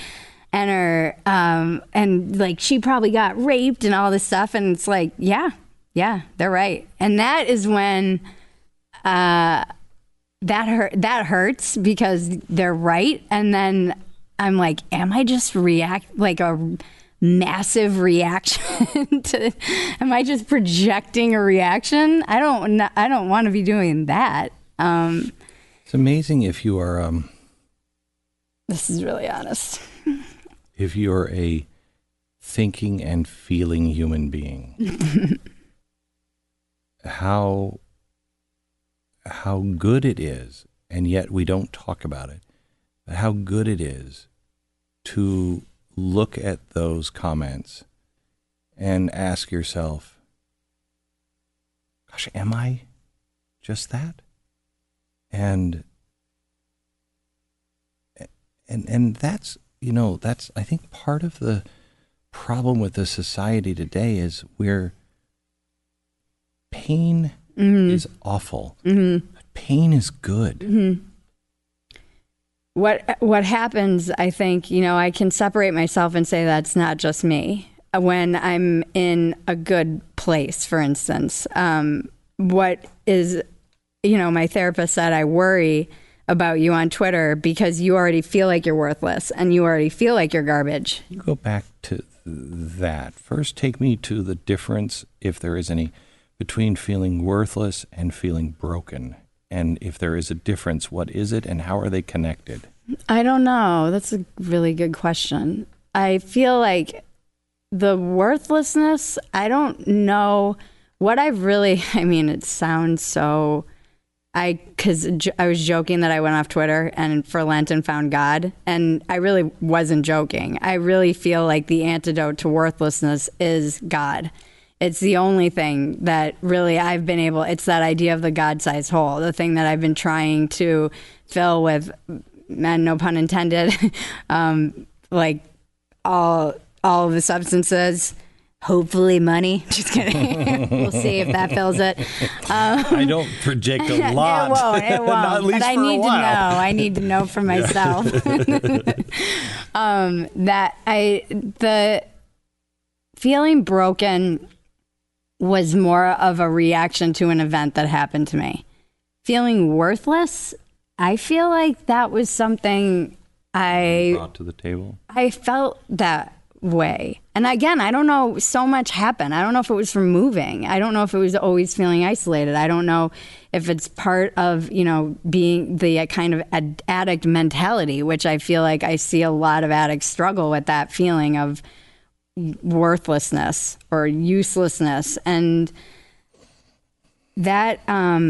like she probably got raped and all this stuff. And it's like, yeah, they're right. And that is when that hurts because they're right. And then I'm like, am I just like a massive reaction to, am I just projecting a reaction? I don't want to be doing that. It's amazing if you are this is really honest. If you're a thinking and feeling human being, how good it is, and yet we don't talk about it, but how good it is to look at those comments and ask yourself, gosh, am I just that? And that's, that's, I think, part of the problem with the society today is where pain is awful, but pain is good. What happens, I think, I can separate myself and say that's not just me. When I'm in a good place, for instance, what is, my therapist said, I worry about you on Twitter because you already feel like you're worthless and you already feel like you're garbage. You go back to that. First, take me to the difference, if there is any, between feeling worthless and feeling broken. And if there is a difference, what is it and how are they connected? I don't know. That's a really good question. I feel like the worthlessness, I don't know what I've really, it sounds so... because I was joking that I went off Twitter and for Lent and found God, and I really wasn't joking. I really feel like the antidote to worthlessness is God. It's the only thing that really I've been able, it's that idea of the God-sized hole, the thing that I've been trying to fill with, and no pun intended, like all of the substances. Hopefully money. Just kidding. We'll see if that fills it. I don't project a lot. It won't. Not at least but I for need a while. to know. I need to know for myself. The feeling broken was more of a reaction to an event that happened to me. Feeling worthless, I feel like that was something I brought to the table. I felt that way. And again, I don't know, so much happened. I don't know if it was from moving. I don't know if it was always feeling isolated. I don't know if it's part of, being the kind of addict mentality, which I feel like I see a lot of addicts struggle with, that feeling of worthlessness or uselessness. And that,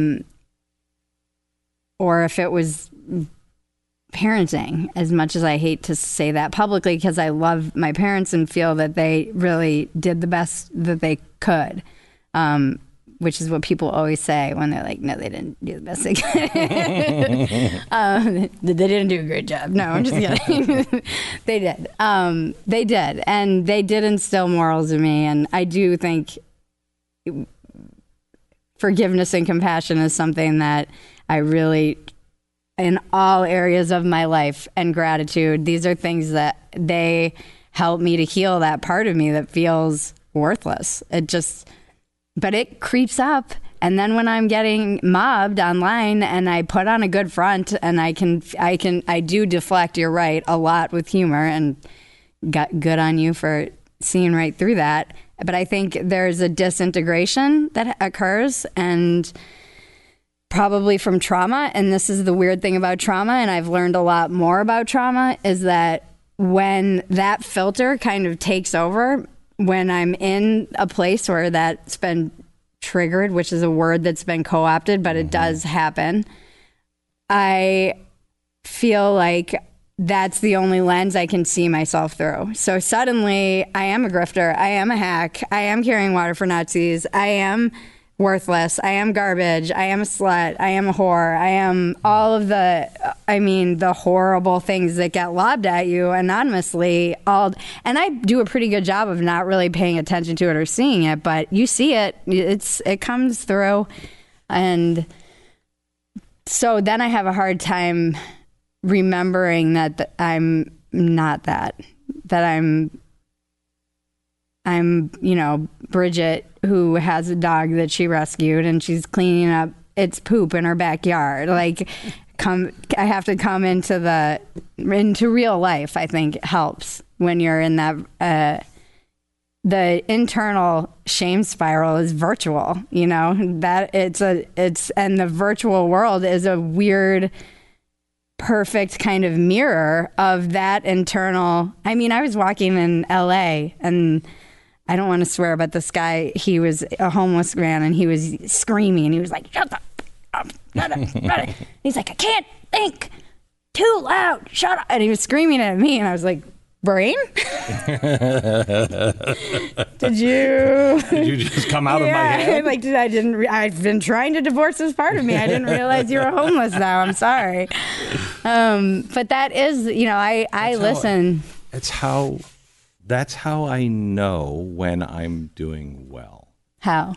or if it was parenting, as much as I hate to say that publicly because I love my parents and feel that they really did the best that they could, which is what people always say when they're like, no, they didn't do the best they could. They didn't do a great job. No, I'm just kidding. They did. They did. And they did instill morals in me. And I do think forgiveness and compassion is something that I really, in all areas of my life, and gratitude, these are things that they help me to heal that part of me that feels worthless. But it creeps up. And then when I'm getting mobbed online and I put on a good front and I do deflect, you're right, a lot with humor, and got good on you for seeing right through that. But I think there's a disintegration that occurs, and probably from trauma. And this is the weird thing about trauma, and I've learned a lot more about trauma, is that when that filter kind of takes over, when I'm in a place where that's been triggered, which is a word that's been co-opted, but it does happen, I feel like that's the only lens I can see myself through. So suddenly I am a grifter, I am a hack, I am carrying water for Nazis, I am worthless, I am garbage, I am a slut, I am a whore, I am all of the horrible things that get lobbed at you anonymously. And I do a pretty good job of not really paying attention to it or seeing it, but you see it, it comes through. And so then I have a hard time remembering that I'm not that I'm, Bridget, who has a dog that she rescued, and she's cleaning up its poop in her backyard. Like, I have to come into real life. I think it helps when you're in that, the internal shame spiral is virtual, that and the virtual world is a weird perfect kind of mirror of that internal. I mean, I was walking in LA, and I don't want to swear, but this guy, he was a homeless man, and he was screaming. He was like, shut the up. He's like, I can't think. Too loud. Shut up. And he was screaming at me, and I was like, Brain? Did you just come out of my head? Like, I've been trying to divorce this part of me. I didn't realize you were homeless now. I'm sorry. But that is, I listen. That's how I know when I'm doing well. How?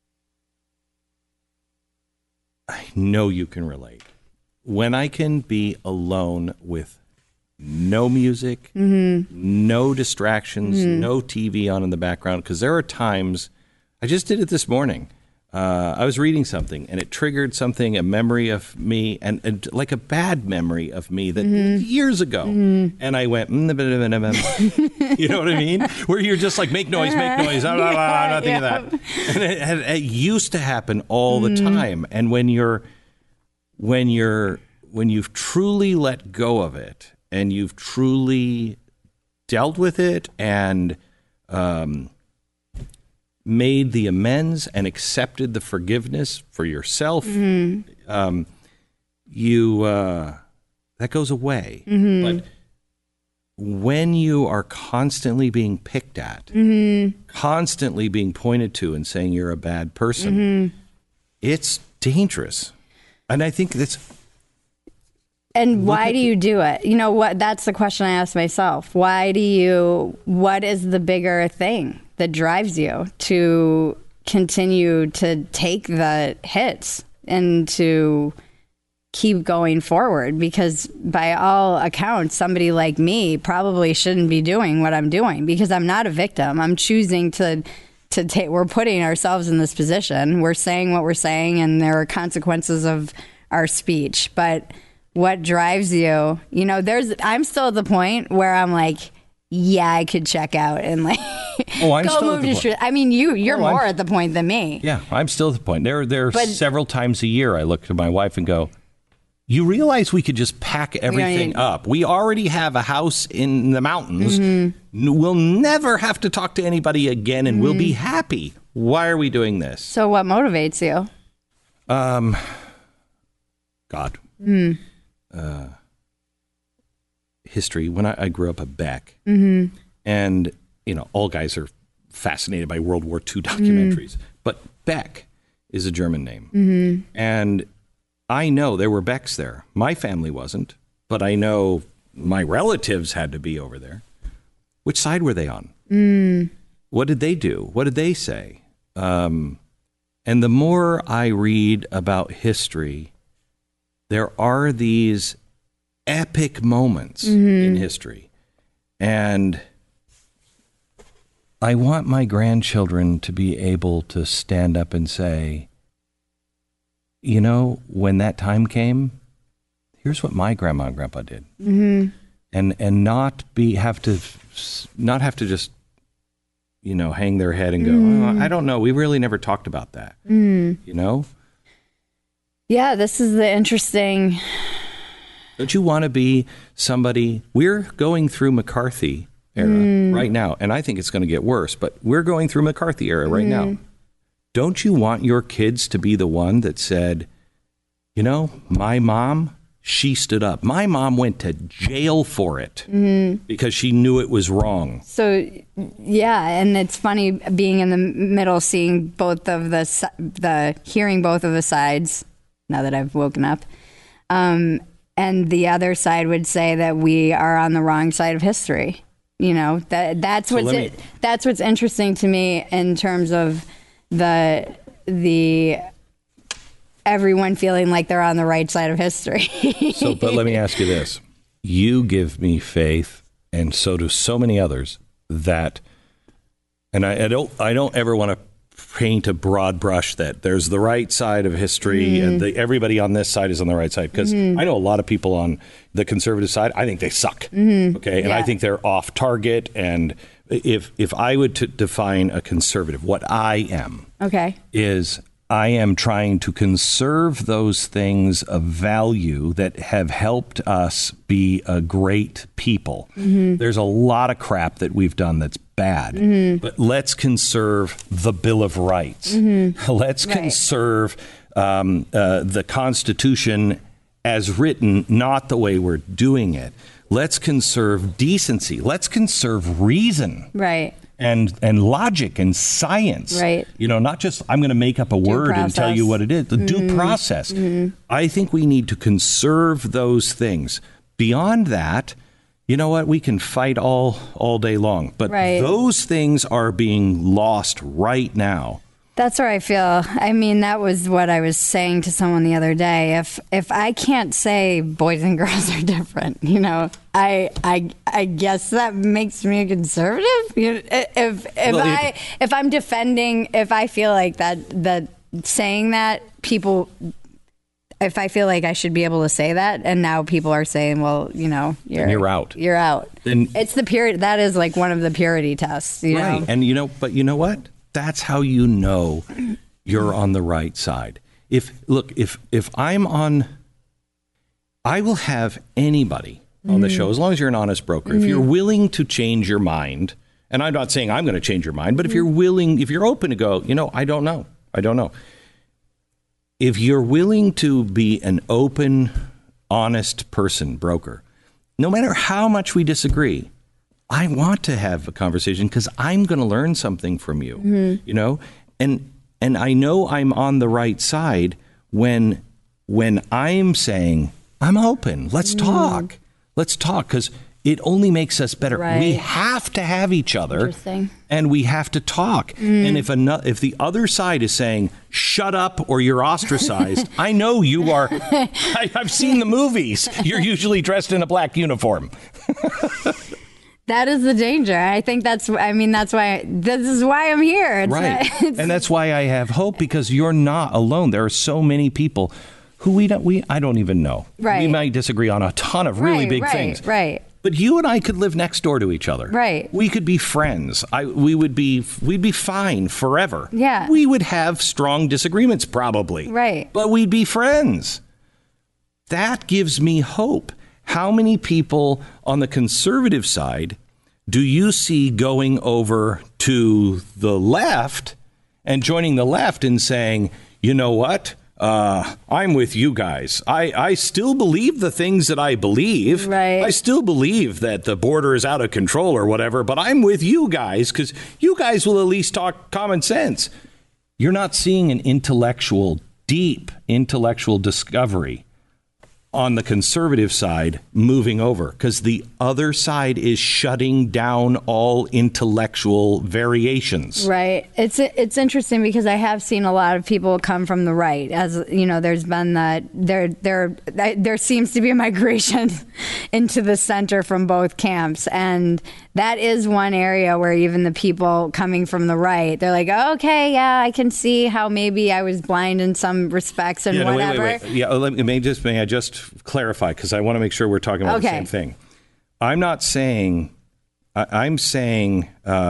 I know you can relate. When I can be alone with no music, no distractions, no TV on in the background, because there are times, I just did it this morning. I was reading something, and it triggered something, a memory of me, and like a bad memory of me that years ago. And I went, you know what I mean? Where you're just like, make noise, I'm not thinking of that. And it used to happen all the time. And when you've truly let go of it, and you've truly dealt with it and made the amends and accepted the forgiveness for yourself, that goes away. But when you are constantly being picked at, constantly being pointed to and saying you're a bad person, it's dangerous. And I think that's... And why do you do it? You know what? That's the question I ask myself. What is the bigger thing that drives you to continue to take the hits and to keep going forward? Because by all accounts, somebody like me probably shouldn't be doing what I'm doing, because I'm not a victim. I'm choosing to take, we're putting ourselves in this position. We're saying what we're saying, and there are consequences of our speech. But what drives you? I'm still at the point where I'm like, yeah, I could check out and like I'm go still move at the point. I mean, you're more at the point than me. Yeah, I'm still at the point. There are several times a year I look to my wife and go, you realize we could just pack everything up. We already have a house in the mountains. We'll never have to talk to anybody again, and we'll be happy. Why are we doing this? So what motivates you? God. History. When I grew up at Beck, and all guys are fascinated by World War II documentaries, but Beck is a German name, and I know there were Becks there. My family wasn't, but I know my relatives had to be over there. Which side were they on? What did they do? What did they say? And the more I read about history, there are these epic moments in history. And I want my grandchildren to be able to stand up and say, when that time came, here's what my grandma and grandpa did. And not have to just, hang their head and go, I don't know. We really never talked about that. Yeah, this is the interesting. Don't you want to be somebody? We're going through McCarthy era right now, and I think it's going to get worse, but we're going through McCarthy era right now. Don't you want your kids to be the one that said, my mom, she stood up. My mom went to jail for it because she knew it was wrong. So, yeah, and it's funny being in the middle, seeing both of hearing both of the sides, now that I've woken up. And the other side would say that we are on the wrong side of history. That's what's interesting to me in terms of the everyone feeling like they're on the right side of history. But let me ask you this. You give me faith, and so do so many others, that, and I don't ever want to paint a broad brush that there's the right side of history and everybody on this side is on the right side, because I know a lot of people on the conservative side, I think they suck. Okay. And I think they're off target. And if I would to define a conservative, what I am is I am trying to conserve those things of value that have helped us be a great people. There's a lot of crap that we've done that's bad, but let's conserve the Bill of Rights. Let's conserve the Constitution as written, not the way we're doing it. Let's conserve decency. Let's conserve reason. Right. And logic and science. Right. You know, not just I'm going to make up a word and tell you what it is. The due process. I think we need to conserve those things. Beyond that, you know what? We can fight all day long. But those things are being lost right now. That's where I feel. I mean, that was what I was saying to someone the other day. If I can't say boys and girls are different, you know, I guess that makes me a conservative. You know, if I'm defending, if I feel like that saying that people, if I feel like I should be able to say that, and now people are saying, well, you know, you're out. You're out. Then it's the purity. That is like one of the purity tests. You know? And but you know what? That's how you know you're on the right side. If I'm on, I will have anybody on the show, as long as you're an honest broker. If you're willing to change your mind, and I'm not saying I'm going to change your mind, but if you're willing, if you're open to go, you know, I don't know. If you're willing to be an open, honest person, broker, no matter how much we disagree, I want to have a conversation because I'm going to learn something from you, you know, and I know I'm on the right side when I'm saying I'm open. Let's talk because it only makes us better. Right. We have to have each other and we have to talk. And if the other side is saying, shut up or you're ostracized, I know you are. I've seen the movies. You're usually dressed in a black uniform. That is the danger. I think this is why I'm here. And that's why I have hope, because you're not alone. There are so many people who I don't even know. Right. We might disagree on a ton of really big things. Right. But you and I could live next door to each other. Right. We could be friends. We'd be fine forever. Yeah. We would have strong disagreements probably. Right. But we'd be friends. That gives me hope. How many people on the conservative side do you see going over to the left and joining the left and saying, you know what? I'm with you guys. I still believe the things that I believe. Right. I still believe that the border is out of control or whatever, but I'm with you guys because you guys will at least talk common sense. You're not seeing an deep intellectual discovery on the conservative side moving over, because the other side is shutting down all intellectual variations. Right. It's interesting because I have seen a lot of people come from the right. As you know, there's been that there seems to be a migration into the center from both camps, and that is one area where even the people coming from the right, they're like, oh, okay, yeah, I can see how maybe I was blind in some respects and whatever. Wait. Yeah, may I just clarify, because I want to make sure we're talking about the same thing. I'm not saying, I'm saying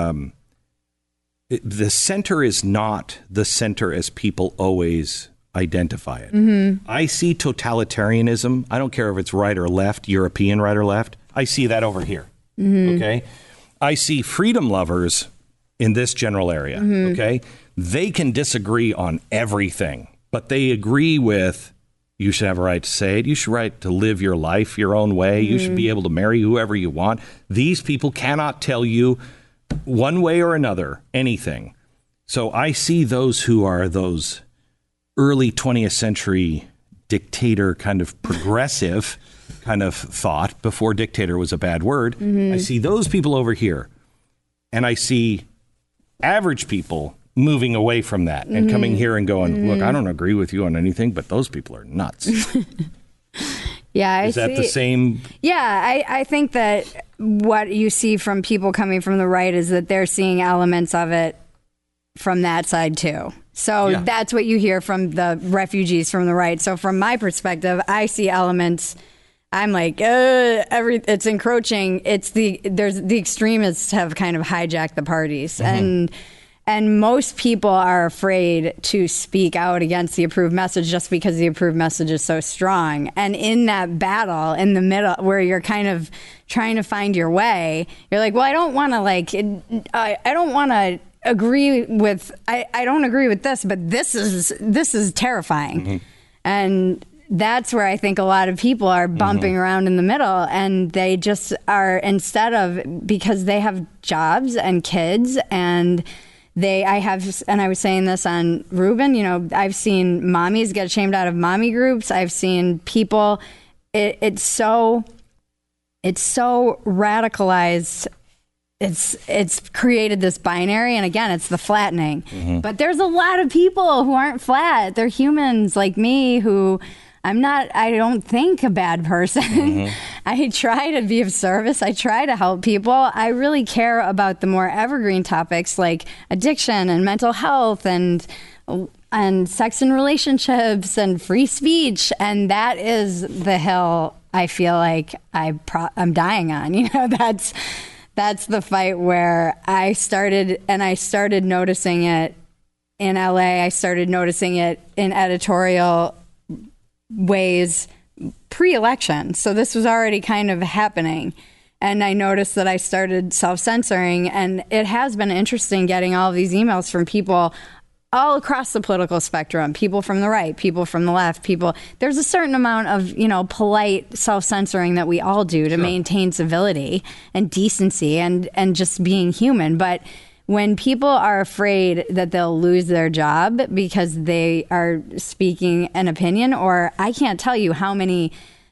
the center is not the center as people always identify it. I see totalitarianism. I don't care if it's right or left, European right or left. I see that over here. Okay. I see freedom lovers in this general area. Okay. They can disagree on everything, but they agree with, you should have a right to say it. You should have a right to live your life your own way. You should be able to marry whoever you want. These people cannot tell you one way or another anything. So I see those who are those early 20th century dictator kind of progressive kind of thought, before dictator was a bad word. I see those people over here, and I see average people moving away from that and coming here and going, look, I don't agree with you on anything, but those people are nuts. Yeah. Is that the same? Yeah, I think that what you see from people coming from the right is that they're seeing elements of it from that side too. So that's what you hear from the refugees from the right. So from my perspective, I see elements. I'm like, it's encroaching. The extremists have kind of hijacked the parties, and And most people are afraid to speak out against the approved message just because the approved message is so strong. And in that battle in the middle where you're kind of trying to find your way, you're like, well, I don't want to I don't want to agree with, I don't agree with this, but this is terrifying. Mm-hmm. And that's where I think a lot of people are bumping mm-hmm. around in the middle, and they just are, instead of, because they have jobs and kids, and I was saying this on Ruben, you know, I've seen mommies get shamed out of mommy groups. I've seen people, it's so radicalized. It's created this binary. And again, it's the flattening, mm-hmm. but there's a lot of people who aren't flat. They're humans like me who I don't think a bad person. Mm-hmm. I try to be of service. I try to help people. I really care about the more evergreen topics like addiction and mental health and sex and relationships and free speech. And that is the hill I feel like I'm dying on. You know, that's the fight where I started noticing it in LA. I started noticing it in editorial ways pre-election. So this was already kind of happening. And I noticed that I started self-censoring, and it has been interesting getting all of these emails from people all across the political spectrum, people from the right, people from the left, there's a certain amount of, you know, polite self-censoring that we all do to maintain civility and decency and just being human. But when people are afraid that they'll lose their job because they are speaking an opinion, or I can't tell you how many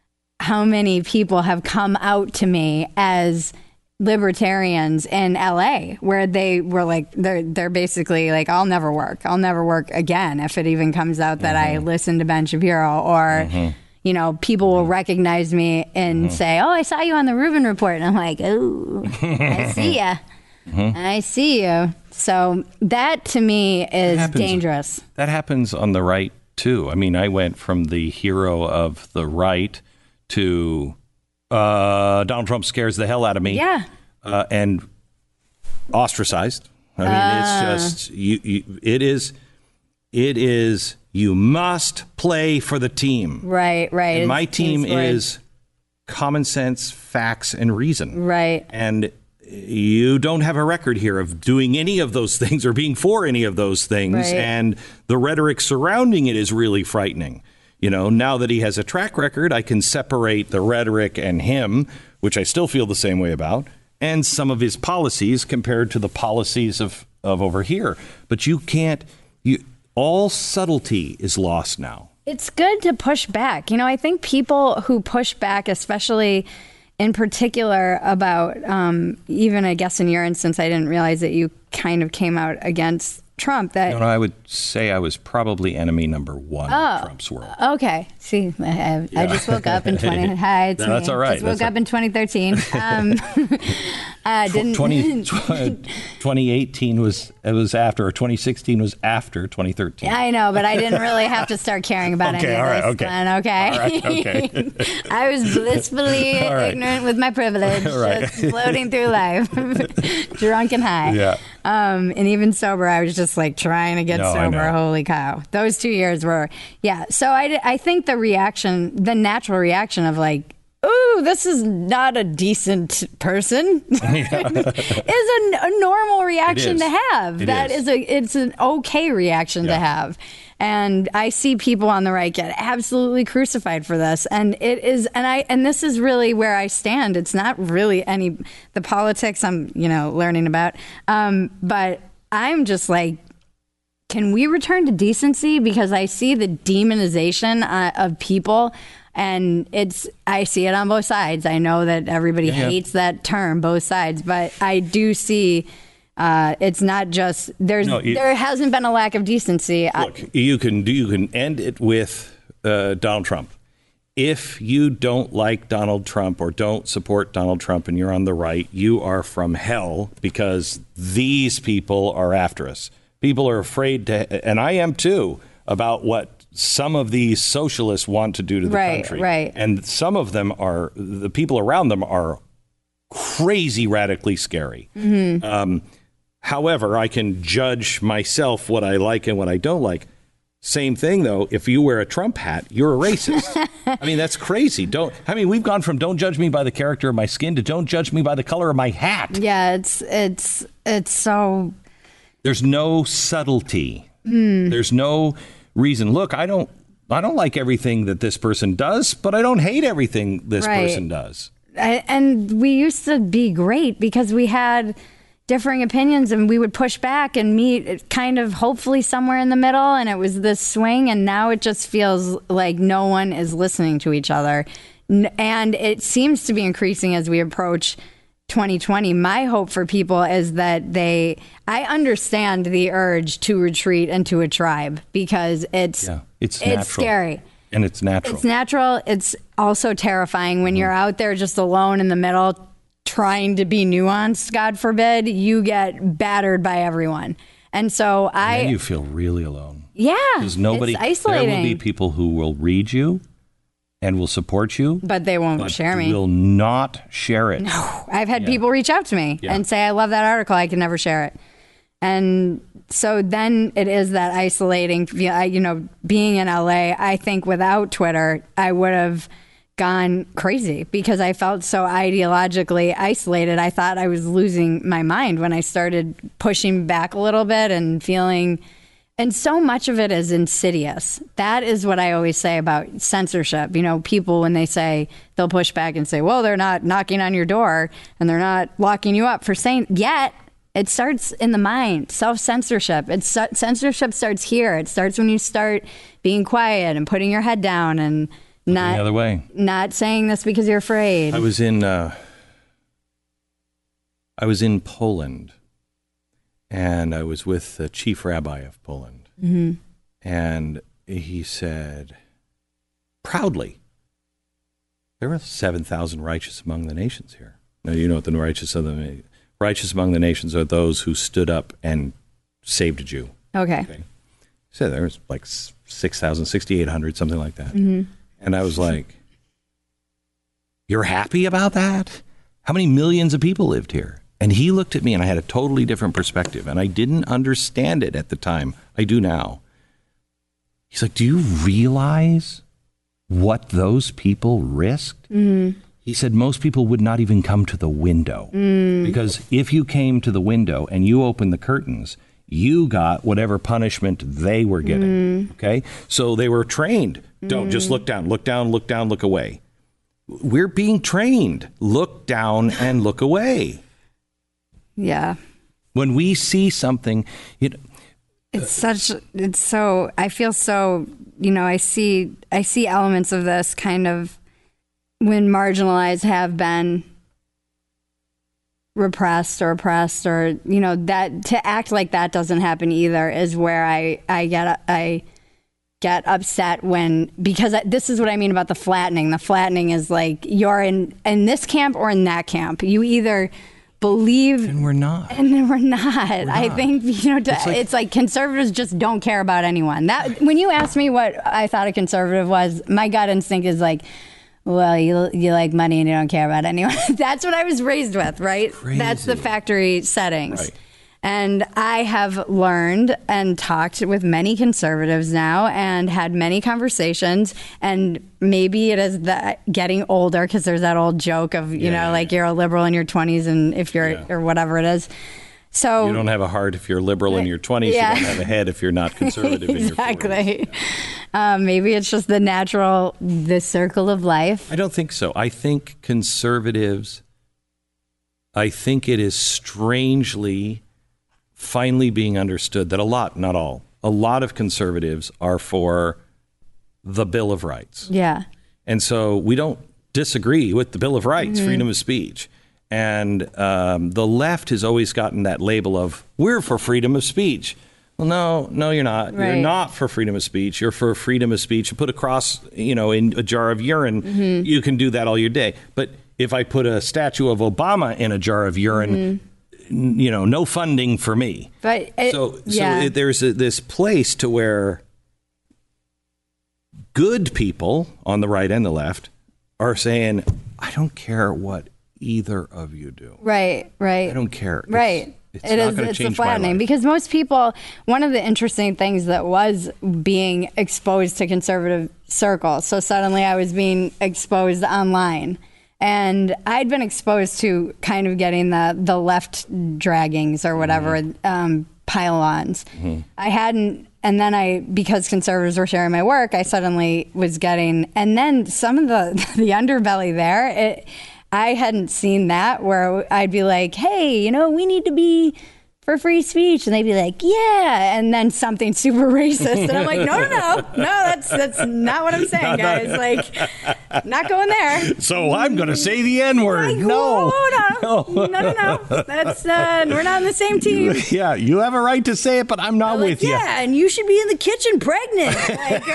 people have come out to me as libertarians in LA, where they were like, they're basically like, I'll never work again if it even comes out that mm-hmm. I listened to Ben Shapiro, or mm-hmm. you know, people will recognize me and mm-hmm. say, oh, I saw you on the Rubin Report, and I'm like, oh, I see ya. Mm-hmm. I see you. So that to me is dangerous. That happens on the right too. I mean, I went from the hero of the right to Donald Trump scares the hell out of me. Yeah. And ostracized. I mean, it's just it is you must play for the team. Right. And my team is common sense, facts, and reason. Right. And you don't have a record here of doing any of those things or being for any of those things. Right. And the rhetoric surrounding it is really frightening. You know, now that he has a track record, I can separate the rhetoric and him, which I still feel the same way about, and some of his policies compared to the policies of over here. But all subtlety is lost now. It's good to push back. You know, I think people who push back, especially in particular about, even I guess in your instance, I didn't realize that you kind of came out against Trump. No, I would say I was probably enemy number one in Trump's world. Okay. See, I just woke up in that's all right. Just woke up in 2013. 2018 was after, or 2016 was after 2013. I know, but I didn't really have to start caring about any of this. Okay. All right, okay. I was blissfully ignorant with my privilege, just floating through life, drunk and high. Yeah. And even sober, I was just like trying to get sober. Holy cow. Those 2 years were, So I think the natural reaction of like, ooh, this is not a decent person is a normal reaction to have. It's an okay reaction to have. And I see people on the right get absolutely crucified for this. And it is, and this is really where I stand. It's not really the politics I'm, learning about. But I'm just like, can we return to decency? Because I see the demonization of people, and I see it on both sides. I know that everybody hates that term, both sides, but I do see it's not just there hasn't been a lack of decency. Look, you can end it with Donald Trump. If you don't like Donald Trump or don't support Donald Trump and you're on the right, you are from hell, because these people are after us. People are afraid to, and I am too, about what some of these socialists want to do to the country. Right. And some of them the people around them are crazy, radically scary. Mm-hmm. However, I can judge myself what I like and what I don't like. Same thing, though. If you wear a Trump hat, you're a racist. I mean, that's crazy. We've gone from don't judge me by the character of my skin to don't judge me by the color of my hat. Yeah, it's so. There's no subtlety. There's no reason. Look, I don't like everything that this person does, but I don't hate everything this person does. And we used to be great because we had differing opinions and we would push back and meet kind of hopefully somewhere in the middle, and it was this swing, and now it just feels like no one is listening to each other, and it seems to be increasing as we approach 2020. My hope for people is that I understand the urge to retreat into a tribe because it's scary. And it's natural. It's natural. It's also terrifying when you're out there just alone in the middle trying to be nuanced, God forbid, you get battered by everyone. And so then you feel really alone. Yeah. Because nobody, it's isolating. There will be people who will read you and will support you. But they won't share me. Will not share it. No. I've had people reach out to me and say, I love that article. I can never share it. And so then it is that isolating, being in LA, I think without Twitter, I would have gone crazy because I felt so ideologically isolated. I thought I was losing my mind when I started pushing back a little bit and feeling, and so much of it is insidious. That is what I always say about censorship. People, when they say, they'll push back and say, well, they're not knocking on your door and they're not locking you up for saying, yet it starts in the mind. Self-censorship. Censorship starts here. It starts when you start being quiet and putting your head down and not the other way. Not saying this because you're afraid. I was in Poland, and I was with the chief rabbi of Poland, and he said proudly, "There are 7,000 righteous among the nations here." Now you know what the righteous among the nations are those who stood up and saved a Jew. Okay. So there was like 6,000, 6,800, something like that. And I was like, you're happy about that? How many millions of people lived here? And he looked at me, and I had a totally different perspective, and I didn't understand it at the time. I do now. He's like, do you realize what those people risked? He said most people would not even come to the window because if you came to the window and you opened the curtains, you got whatever punishment they were getting. Okay. So they were trained. Don't just look down, look down, look down, look away. We're being trained. Look down and look away. Yeah. When we see something, I feel so, I see elements of this kind of when marginalized have been repressed or oppressed or, that to act like that doesn't happen either is where I get upset because this is what I mean about the flattening. The flattening is like you're in this camp or in that camp. You either believe and we're not. And we're not. I think, it's like conservatives just don't care about anyone. That when you ask me what I thought a conservative was, my gut instinct is like, well, you like money and you don't care about anyone. That's what I was raised with, right? Crazy. That's the factory settings. Right. And I have learned and talked with many conservatives now and had many conversations. And maybe it is getting older because there's that old joke of, like you're a liberal in your 20s and if you're or whatever it is. So you don't have a heart if you're liberal in your 20s. Yeah. You don't have a head if you're not conservative in your 40s. Exactly. Maybe it's just the circle of life. I don't think so. I think conservatives, it is strangely finally being understood that a lot, not all, a lot of conservatives are for the Bill of Rights. Yeah. And so we don't disagree with the Bill of Rights, freedom of speech. And the left has always gotten that label of, we're for freedom of speech. Well, no, you're not. Right. You're not for freedom of speech. You're for freedom of speech. You put a cross, in a jar of urine, you can do that all your day. But if I put a statue of Obama in a jar of urine, no funding for me. But there's this place to where good people on the right and the left are saying, I don't care what either of you do. Right. I don't care. Right. It's the flattening, because most people, one of the interesting things that was being exposed to conservative circles. So suddenly I was being exposed online, and I'd been exposed to kind of getting the left draggings or whatever, pile-ons. I hadn't, and then because conservatives were sharing my work, I suddenly was getting, and then some of the underbelly there, I hadn't seen that, where I'd be like, hey, we need to be for free speech. And they'd be like, yeah. And then something super racist. And I'm like, no, that's not what I'm saying, guys. Like, not going there. So I'm going to say the N-word. Like, no. That's, we're not on the same team. Yeah, you have a right to say it, but I'm not with you. Yeah, and you should be in the kitchen pregnant. Like,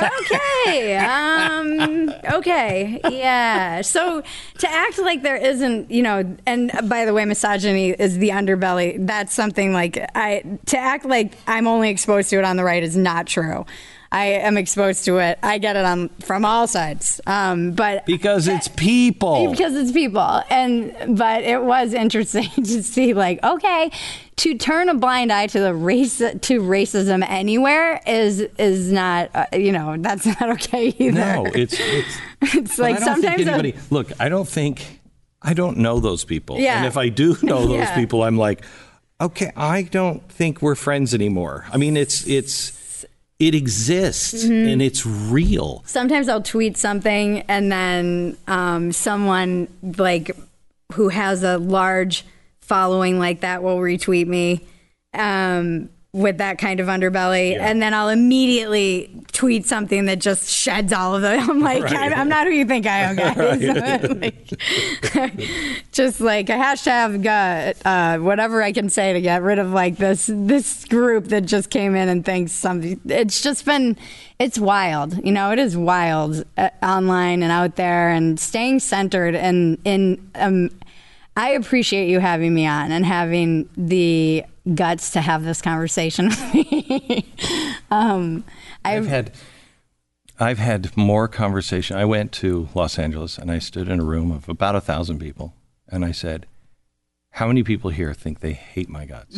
okay, yeah. So to act like there isn't, and by the way, misogyny is the underbelly. That's something like to act like I'm only exposed to it on the right is not true. I am exposed to it. I get it from all sides. But because it's people. But it was interesting to see, like, okay, to turn a blind eye to racism anywhere is not, that's not okay either. No, it's like sometimes look, I don't know those people. Yeah. And if I do know those people, I'm like, okay, I don't think we're friends anymore. I mean, it exists and it's real. Sometimes I'll tweet something and then someone like who has a large following like that will retweet me with that kind of underbelly. Yeah. And then I'll immediately tweet something that just sheds all of them. I'm like, right. I'm not who you think I am, guys. Like, just like a hashtag, whatever I can say to get rid of like this group that just came in and thinks something. It's just been, it's wild. It is wild online and out there, and staying centered in I appreciate you having me on and having the guts to have this conversation with me. I've had more conversation. I went to Los Angeles and I stood in a room of about 1,000 people and I said, how many people here think they hate my guts?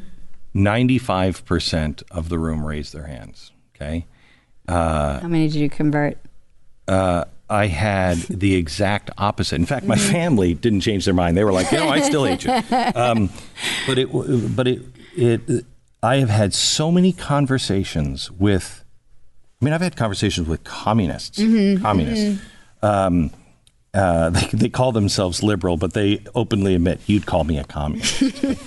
95% of the room raised their hands. Okay. How many did you convert? I had the exact opposite. In fact, my family didn't change their mind. They were like, I still hate you. I have had so many conversations I've had conversations with communists. They call themselves liberal, but they openly admit, you'd call me a communist.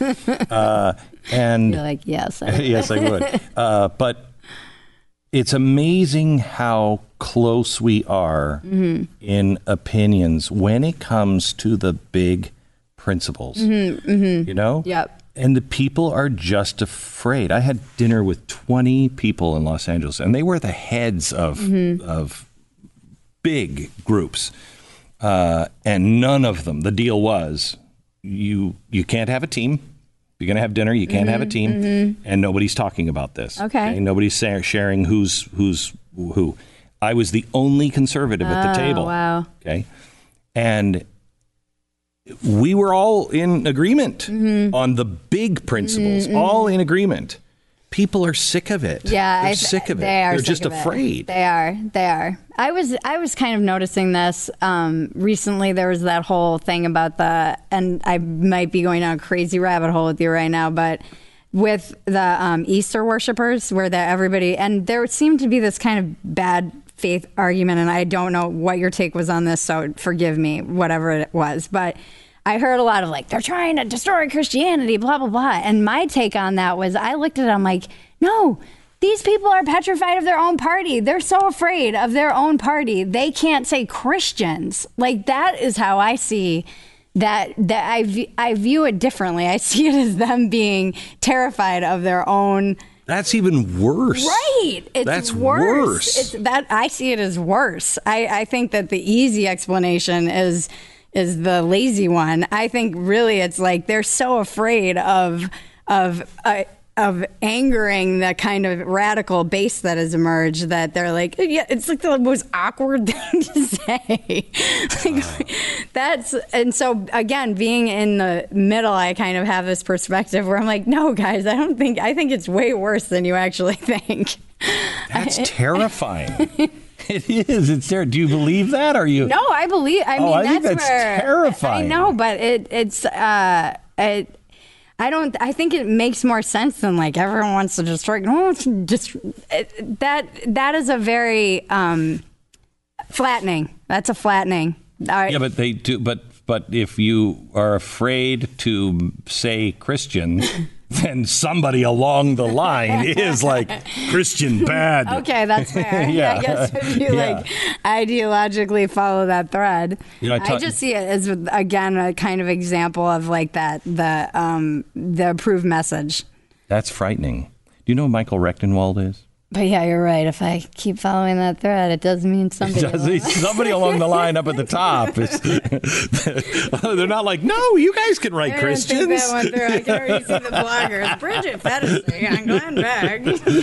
And you're like, yes, I would. Yes, I would. But it's amazing how close we are in opinions when it comes to the big principles. Yep. And the people are just afraid. I had dinner with 20 people in Los Angeles, and they were the heads of big groups. And none of them, the deal was, you can't have a team. You're going to have dinner. You can't have a team, and nobody's talking about this. Okay? Nobody's sharing who's who. I was the only conservative at the table. Wow. Okay, and we were all in agreement on the big principles. All in agreement. People are sick of it. Yeah, they're sick of it. They're just afraid. They are. I was kind of noticing this recently. There was that whole thing about and I might be going down a crazy rabbit hole with you right now, but with the Easter worshipers, where everybody, and there seemed to be this kind of bad faith argument, and I don't know what your take was on this, so forgive me, whatever it was, but I heard a lot of like, they're trying to destroy Christianity, blah, blah, blah. And my take on that was, I looked at it, I'm like, no, these people are petrified of their own party. They're so afraid of their own party. They can't say Christians. Like, that is how I see that I view it differently. I see it as them being terrified of their own. That's even worse. Right. That's worse. I see it as worse. I think that the easy explanation is the lazy one. I think really it's like they're so afraid of angering the kind of radical base that has emerged, that they're like, yeah, it's like the most awkward thing to say. And so again, being in the middle, I kind of have this perspective where I'm like, no, guys, I think it's way worse than you actually think. That's terrifying. It is. It's there. Do you believe that? Are you? No, I believe. I mean, think that's terrifying. I know, but I think it makes more sense than like everyone wants to destroy. No, that is a very flattening. That's a flattening. Yeah, but they do. But if you are afraid to say Christian, then somebody along the line is like, Christian bad. Okay, that's fair. Yeah. I guess if you like ideologically follow that thread. I just see it as, again, a kind of example of like that, the approved message. That's frightening. Do you know who Michael Rechtenwald is? But yeah, you're right. If I keep following that thread, it does mean somebody. Somebody along the line up at the top. They're not like, no, you guys can write Christians. That one through. I can already see the bloggers. Bridget Fetterson on Glenn Beck.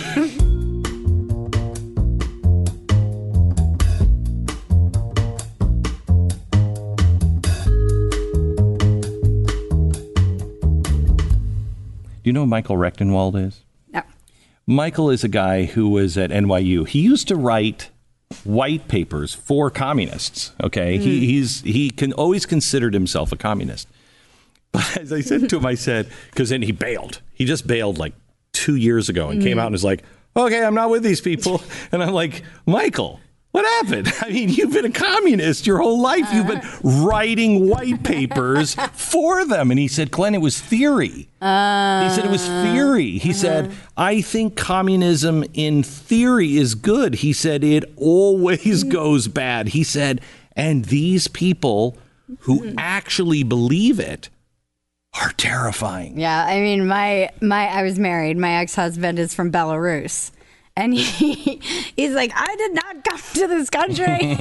Do you know who Michael Rechtenwald is? No. Michael is a guy who was at NYU. He used to write white papers for communists. Okay, he can always considered himself a communist. But as I said to him, I said, because then he bailed. He just bailed like 2 years ago and came out and was like, okay, I'm not with these people. And I'm like, Michael, what happened? I mean, you've been a communist your whole life. You've been writing white papers for them. And he said, Glenn, it was theory. He said it was theory. He said, I think communism in theory is good. He said, it always goes bad. He said, and these people who actually believe it are terrifying. Yeah, I mean, I was married. My ex-husband is from Belarus. And he's like, I did not come to this country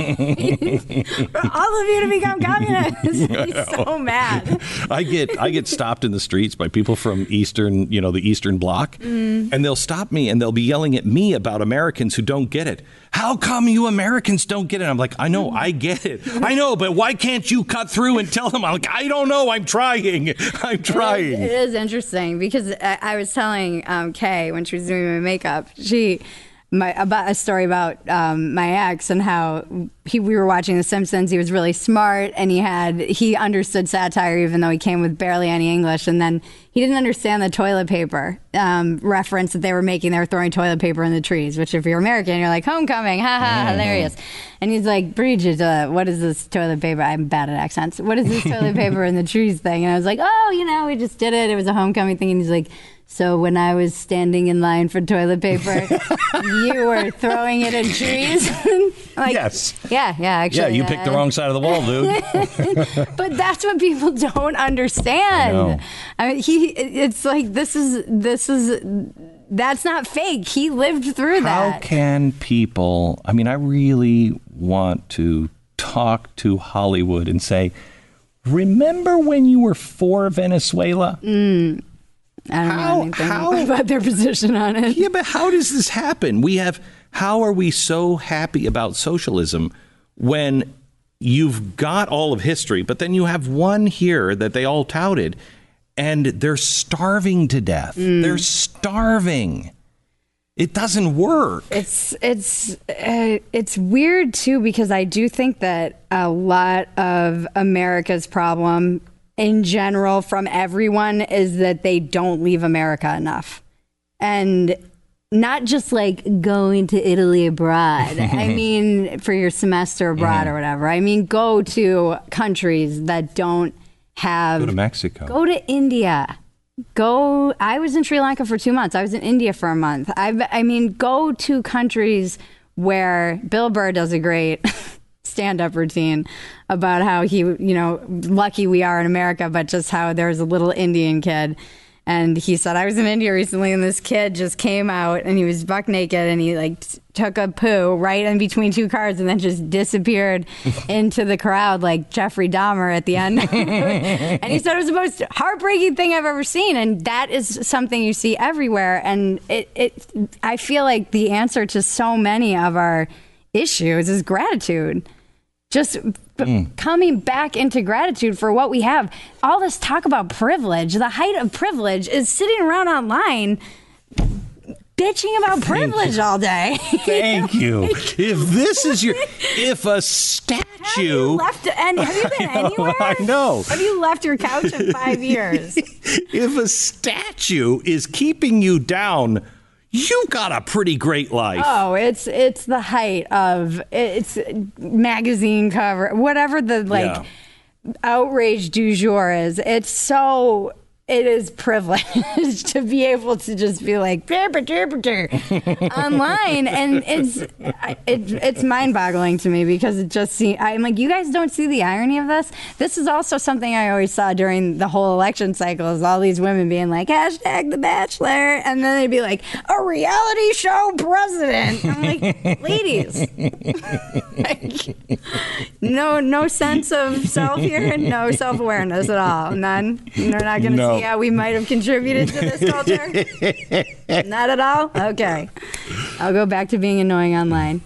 for all of you to become communists. He's so mad. I get stopped in the streets by people from the Eastern Bloc, and they'll stop me and they'll be yelling at me about Americans who don't get it. How come you Americans don't get it? I'm like, I know, I get it. I know, but why can't you cut through and tell them? I'm like, I don't know. I'm trying. It is interesting because I was telling Kay when she was doing my makeup, about a story about my ex and how we were watching The Simpsons. He was really smart and he understood satire even though he came with barely any English. And then he didn't understand the toilet paper reference that they were making. They were throwing toilet paper in the trees, which if you're American, you're like, homecoming, haha, hilarious. And he's like, Bridget, what is this toilet paper? I'm bad at accents. What is this toilet paper in the trees thing? And I was like, oh, we just did it. It was a homecoming thing. And he's like, so when I was standing in line for toilet paper, you were throwing it in trees? Like, yes. Yeah, actually. Yeah, you picked the wrong side of the wall, dude. But that's what people don't understand. I mean, it's like, that's not fake. He lived through that. How can people, I mean, I really want to talk to Hollywood and say, remember when you were for Venezuela? I don't know anything about their position on it. Yeah, but how does this happen? How are we so happy about socialism when you've got all of history, but then you have one here that they all touted, and they're starving to death. They're starving. It doesn't work. It's weird, too, because I do think that a lot of America's problem in general from everyone is that they don't leave America enough. And not just like going to Italy abroad. I mean, for your semester abroad or whatever. I mean, go to countries that don't have... Go to Mexico. Go to India. I was in Sri Lanka for 2 months. I was in India for a month. I mean, go to countries where Bill Burr does a great... stand-up routine about how he, lucky we are in America, but just how there's a little Indian kid And he said, I was in India recently and this kid just came out and he was buck naked and he like took a poo right in between two cars and then just disappeared into the crowd like Jeffrey Dahmer at the end. And he said it was the most heartbreaking thing I've ever seen. And that is something you see everywhere. And I feel like the answer to so many of our issues is gratitude. Just coming back into gratitude for what we have. All this talk about privilege, the height of privilege is sitting around online bitching about privilege all day. Thank you. If a statue... Have you been anywhere? I know. Have you left your couch in 5 years? If a statue is keeping you down... You got a pretty great life. Oh, it's the height of it's magazine cover, whatever the outrage du jour is. It is privileged to be able to just be like online, and it's mind-boggling to me because it just seems I'm like, you guys don't see the irony of this. This is also something I always saw during the whole election cycle, is all these women being like #The Bachelor, and then they'd be like, a reality show president. I'm like, ladies, like, no sense of self here, no self-awareness at all, none. They're not going to see how we might have contributed to this culture? Not at all? Okay. I'll go back to being annoying online.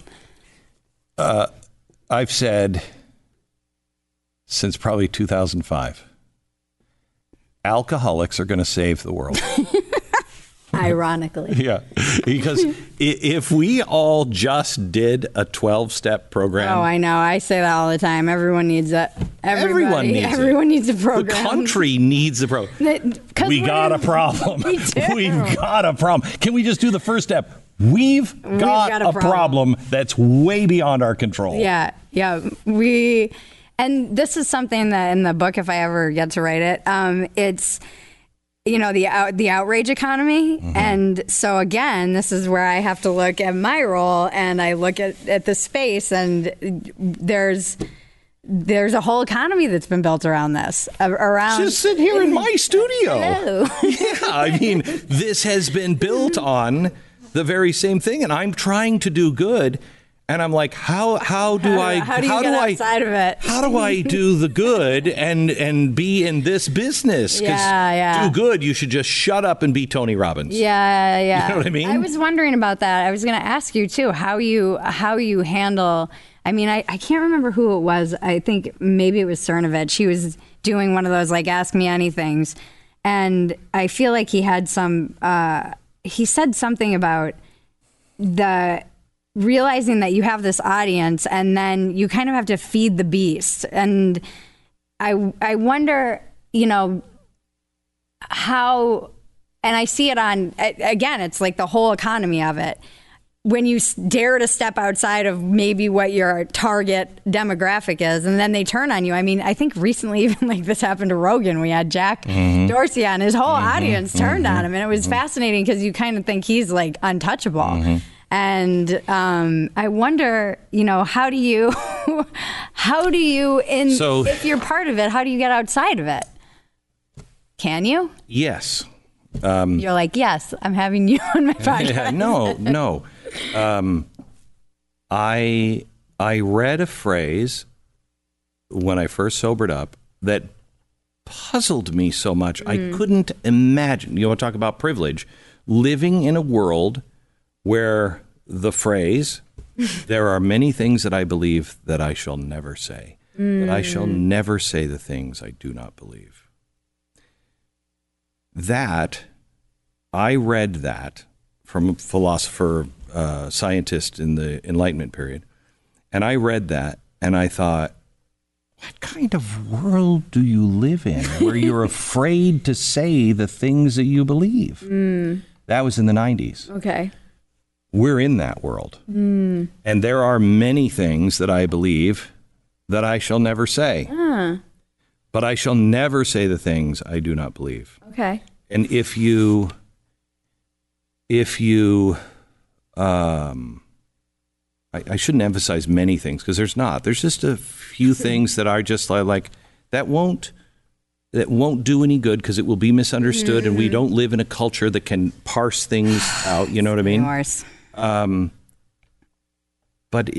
I've said since probably 2005, alcoholics are going to save the world. Ironically. Yeah. Because if we all just did a 12-step program. Oh, I know. I say that all the time. Everyone needs it. Everyone needs a program. The country needs a program. We got a problem. We do. We've got a problem. Can we just do the first step? We've got a problem that's way beyond our control. Yeah. Yeah. And this is something that in the book, if I ever get to write it, it's... the outrage economy. Mm-hmm. And so, again, this is where I have to look at my role, and I look at the space, and there's a whole economy that's been built around this. Just sit here in my studio. Hello. Yeah, I mean, this has been built on the very same thing, and I'm trying to do good. And I'm like, how do I outside of it? How do I do the good and be in this business? Yeah. Do good. You should just shut up and be Tony Robbins. Yeah. You know what I mean? I was wondering about that. I was going to ask you too how you handle. I mean, I can't remember who it was. I think maybe it was Cernovich. He was doing one of those like ask me anythings, and I feel like he had some. He said something about realizing that you have this audience and then you kind of have to feed the beast. And I wonder, how, and I see it on, again, it's like the whole economy of it. When you dare to step outside of maybe what your target demographic is, and then they turn on you. I mean, I think recently, even like this happened to Rogan. We had Jack Dorsey on. His whole audience turned on him. And it was fascinating because you kind of think he's like untouchable. And I wonder, how do you, if you're part of it, how do you get outside of it? Can you? Yes. You're like, yes, I'm having you on my podcast. No. I read a phrase when I first sobered up that puzzled me so much. I couldn't imagine. You want to talk about privilege? Living in a world where the phrase, there are many things that I believe that I shall never say, that I shall never say the things I do not believe. That, I read that from a philosopher, scientist in the Enlightenment period, and I read that and I thought, what kind of world do you live in where you're afraid to say the things that you believe? That was in the 90s. Okay. We're in that world. And there are many things that I believe that I shall never say. But I shall never say the things I do not believe. Okay. And if you I shouldn't emphasize many things because there's just a few things that are just like that won't that won't do any good because it will be misunderstood, and we don't live in a culture that can parse things out. You know what I mean? Worse. But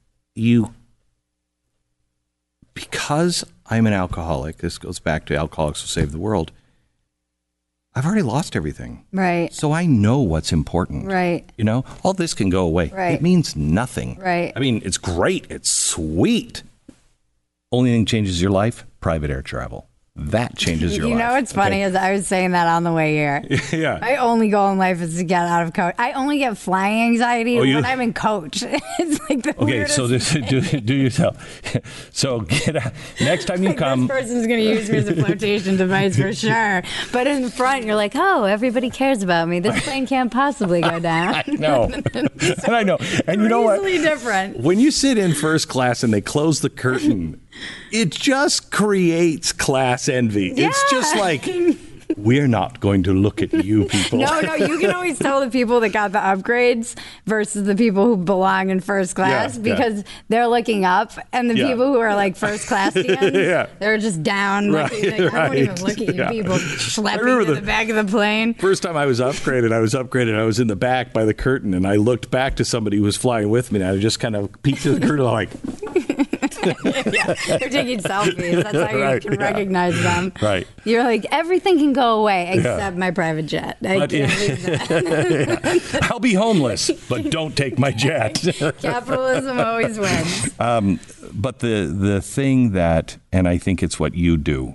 because I'm an alcoholic, this goes back to Alcoholics Will Save the World, I've already lost everything. Right. So I know what's important. Right. You know, all this can go away. Right. It means nothing. Right. I mean, it's great. It's sweet. Only thing changes your life, private air travel. That changes your life. You know what's funny is I was saying that on the way here. Yeah. My only goal in life is to get out of coach. I only get flying anxiety when I'm in coach. It's like the weirdest so do yourself. So get out. Next time you come. This person's going to use me as a flotation device for sure. But in front, you're like, oh, everybody cares about me. This plane can't possibly go down. I know. And I know. And you know what? Easily different. When you sit in first class and they close the curtain, it just creates class envy. Yeah. It's just like, we're not going to look at you people. No, you can always tell the people that got the upgrades versus the people who belong in first class because they're looking up, and the people who are like first class they're just down. Right, I don't even look at you people schlepping to the back of the plane. First time I was upgraded, I was in the back by the curtain, and I looked back to somebody who was flying with me, and I just kind of peeked to the curtain like... They're taking selfies. That's how you can recognize them. Right. You're like, everything can go away except my private jet. I can't leave that. I'll be homeless, but don't take my jet. Capitalism always wins. But the thing that, and I think it's what you do,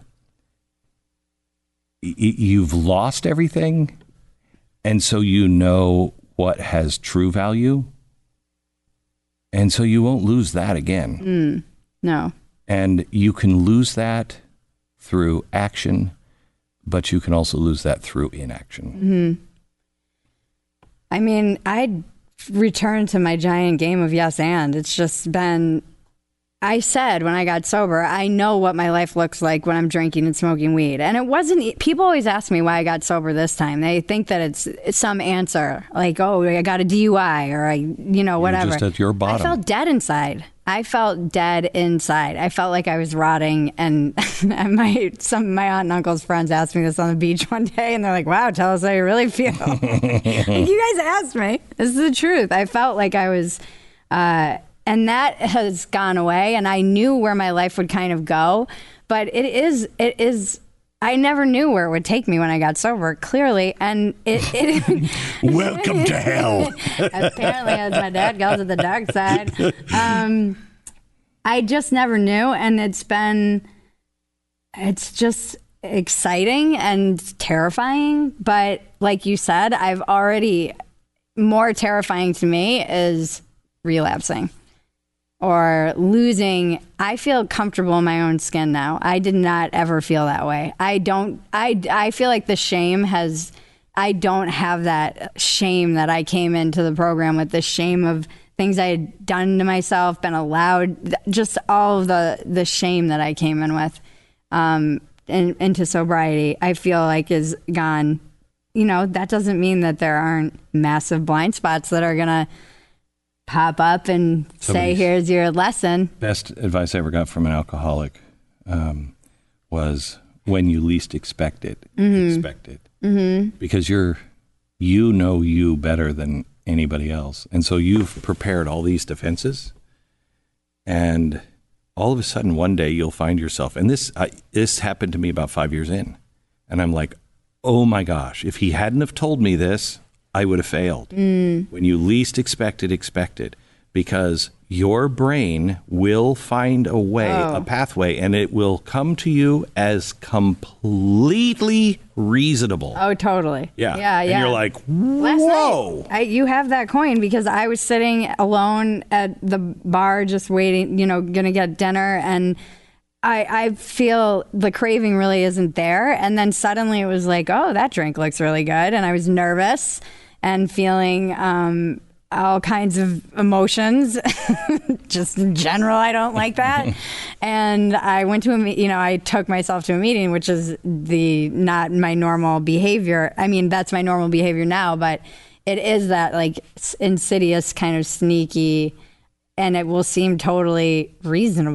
you've lost everything, and so you know what has true value, and so you won't lose that again. No. And you can lose that through action, but you can also lose that through inaction. I mean, I'd return to my giant game of yes and. It's just been... I said when I got sober, I know what my life looks like when I'm drinking and smoking weed. And it wasn't, people always ask me why I got sober this time. They think that it's some answer, like, oh, I got a DUI or whatever. You're just at your bottom. I felt dead inside. I felt like I was rotting. And some of my aunt and uncle's friends asked me this on the beach one day, and they're like, wow, tell us how you really feel. Like, you guys asked me. This is the truth. I felt like I was... and that has gone away, and I knew where my life would kind of go. But it is, I never knew where it would take me when I got sober, clearly. And it welcome to hell. Apparently, as my dad calls it, the dark side. I just never knew. And it's just exciting and terrifying. But like you said, more terrifying to me is relapsing. Or losing. I feel comfortable in my own skin now. I did not ever feel that way. I feel like the shame I don't have that shame that I came into the program with, the shame of things I had done to myself, been allowed, just all of the shame that I came in with into sobriety, I feel like is gone. That doesn't mean that there aren't massive blind spots that are going to pop up and say, here's your lesson. Best advice I ever got from an alcoholic was when you least expect it, expect it. Because you know you better than anybody else. And so you've prepared all these defenses, and all of a sudden one day you'll find yourself, and this happened to me about 5 years in, and I'm like, oh my gosh, if he hadn't have told me this, I would have failed. When you least expect it, because your brain will find a way, a pathway, and it will come to you as completely reasonable. Oh, totally. Yeah. And you're like, whoa. Last night, you have that coin because I was sitting alone at the bar just waiting, going to get dinner, and I feel the craving really isn't there. And then suddenly it was like, oh, that drink looks really good. And I was nervous and feeling all kinds of emotions. Just in general, I don't like that. And I went to I took myself to a meeting, which is not my normal behavior. I mean, that's my normal behavior now, but it is that like insidious kind of sneaky, and it will seem totally reasonable.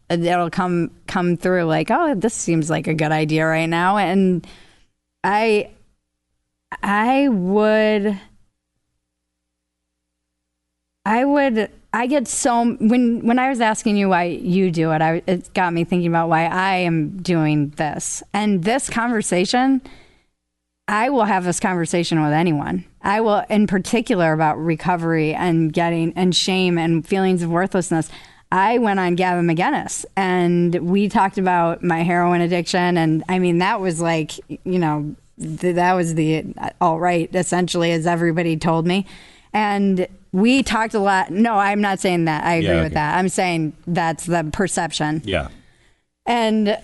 it'll come through like, oh, this seems like a good idea right now. And I get so, when I was asking you why you do it, it got me thinking about why I am doing this. And this conversation, I will have this conversation with anyone. I will, in particular, about recovery and shame and feelings of worthlessness. I went on Gavin McInnes and we talked about my heroin addiction. And I mean, that was like, that was the all right, essentially, as everybody told me. And we talked a lot. No, I'm not saying that. I agree with that. I'm saying that's the perception. Yeah. And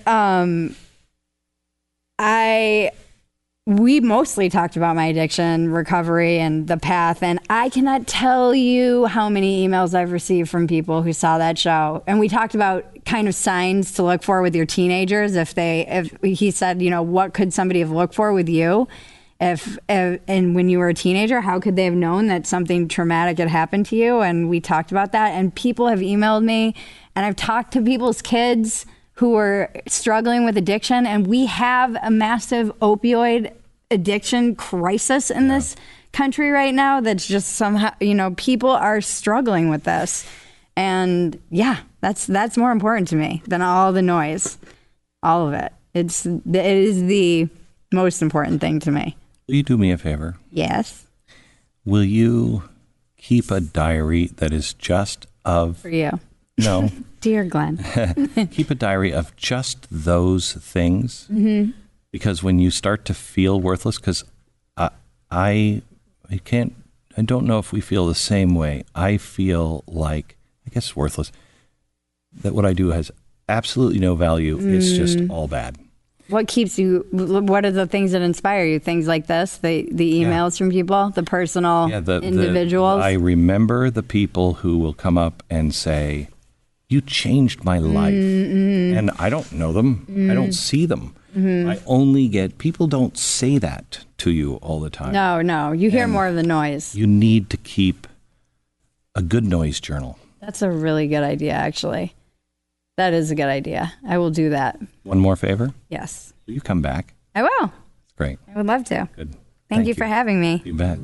we mostly talked about my addiction, recovery, and the path. And I cannot tell you how many emails I've received from people who saw that show. And we talked about kind of signs to look for with your teenagers. If he said, what could somebody have looked for with you? And when you were a teenager, how could they have known that something traumatic had happened to you? And we talked about that. And people have emailed me, and I've talked to people's kids who are struggling with addiction. And we have a massive opioid addiction crisis in this country right now. That's just somehow, people are struggling with this. And that's more important to me than all the noise, all of it. It is the most important thing to me. Will you do me a favor? Yes. Will you keep a diary that is just of... For you. No. Dear Glenn. Keep a diary of just those things. Mm-hmm. Because when you start to feel worthless, because I don't know if we feel the same way. I feel like, I guess worthless, that what I do has absolutely no value. It's just all bad. What keeps you, what are the things that inspire you? Things like this, the emails from people, the personal individuals? I remember the people who will come up and say, you changed my life. Mm-hmm. And I don't know them. Mm-hmm. I don't see them. Mm-hmm. I only get, people don't say that to you all the time. No. You hear more of the noise. You need to keep a good noise journal. That's a really good idea, actually. That is a good idea. I will do that. One more favor? Yes. Will you come back? I will. That's great. I would love to. Good. Thank you for having me. You bet.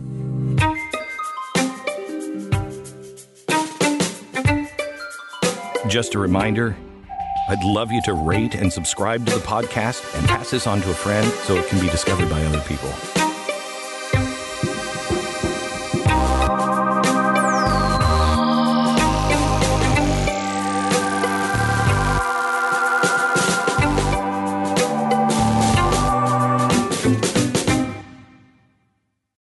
Just a reminder, I'd love you to rate and subscribe to the podcast and pass this on to a friend so it can be discovered by other people.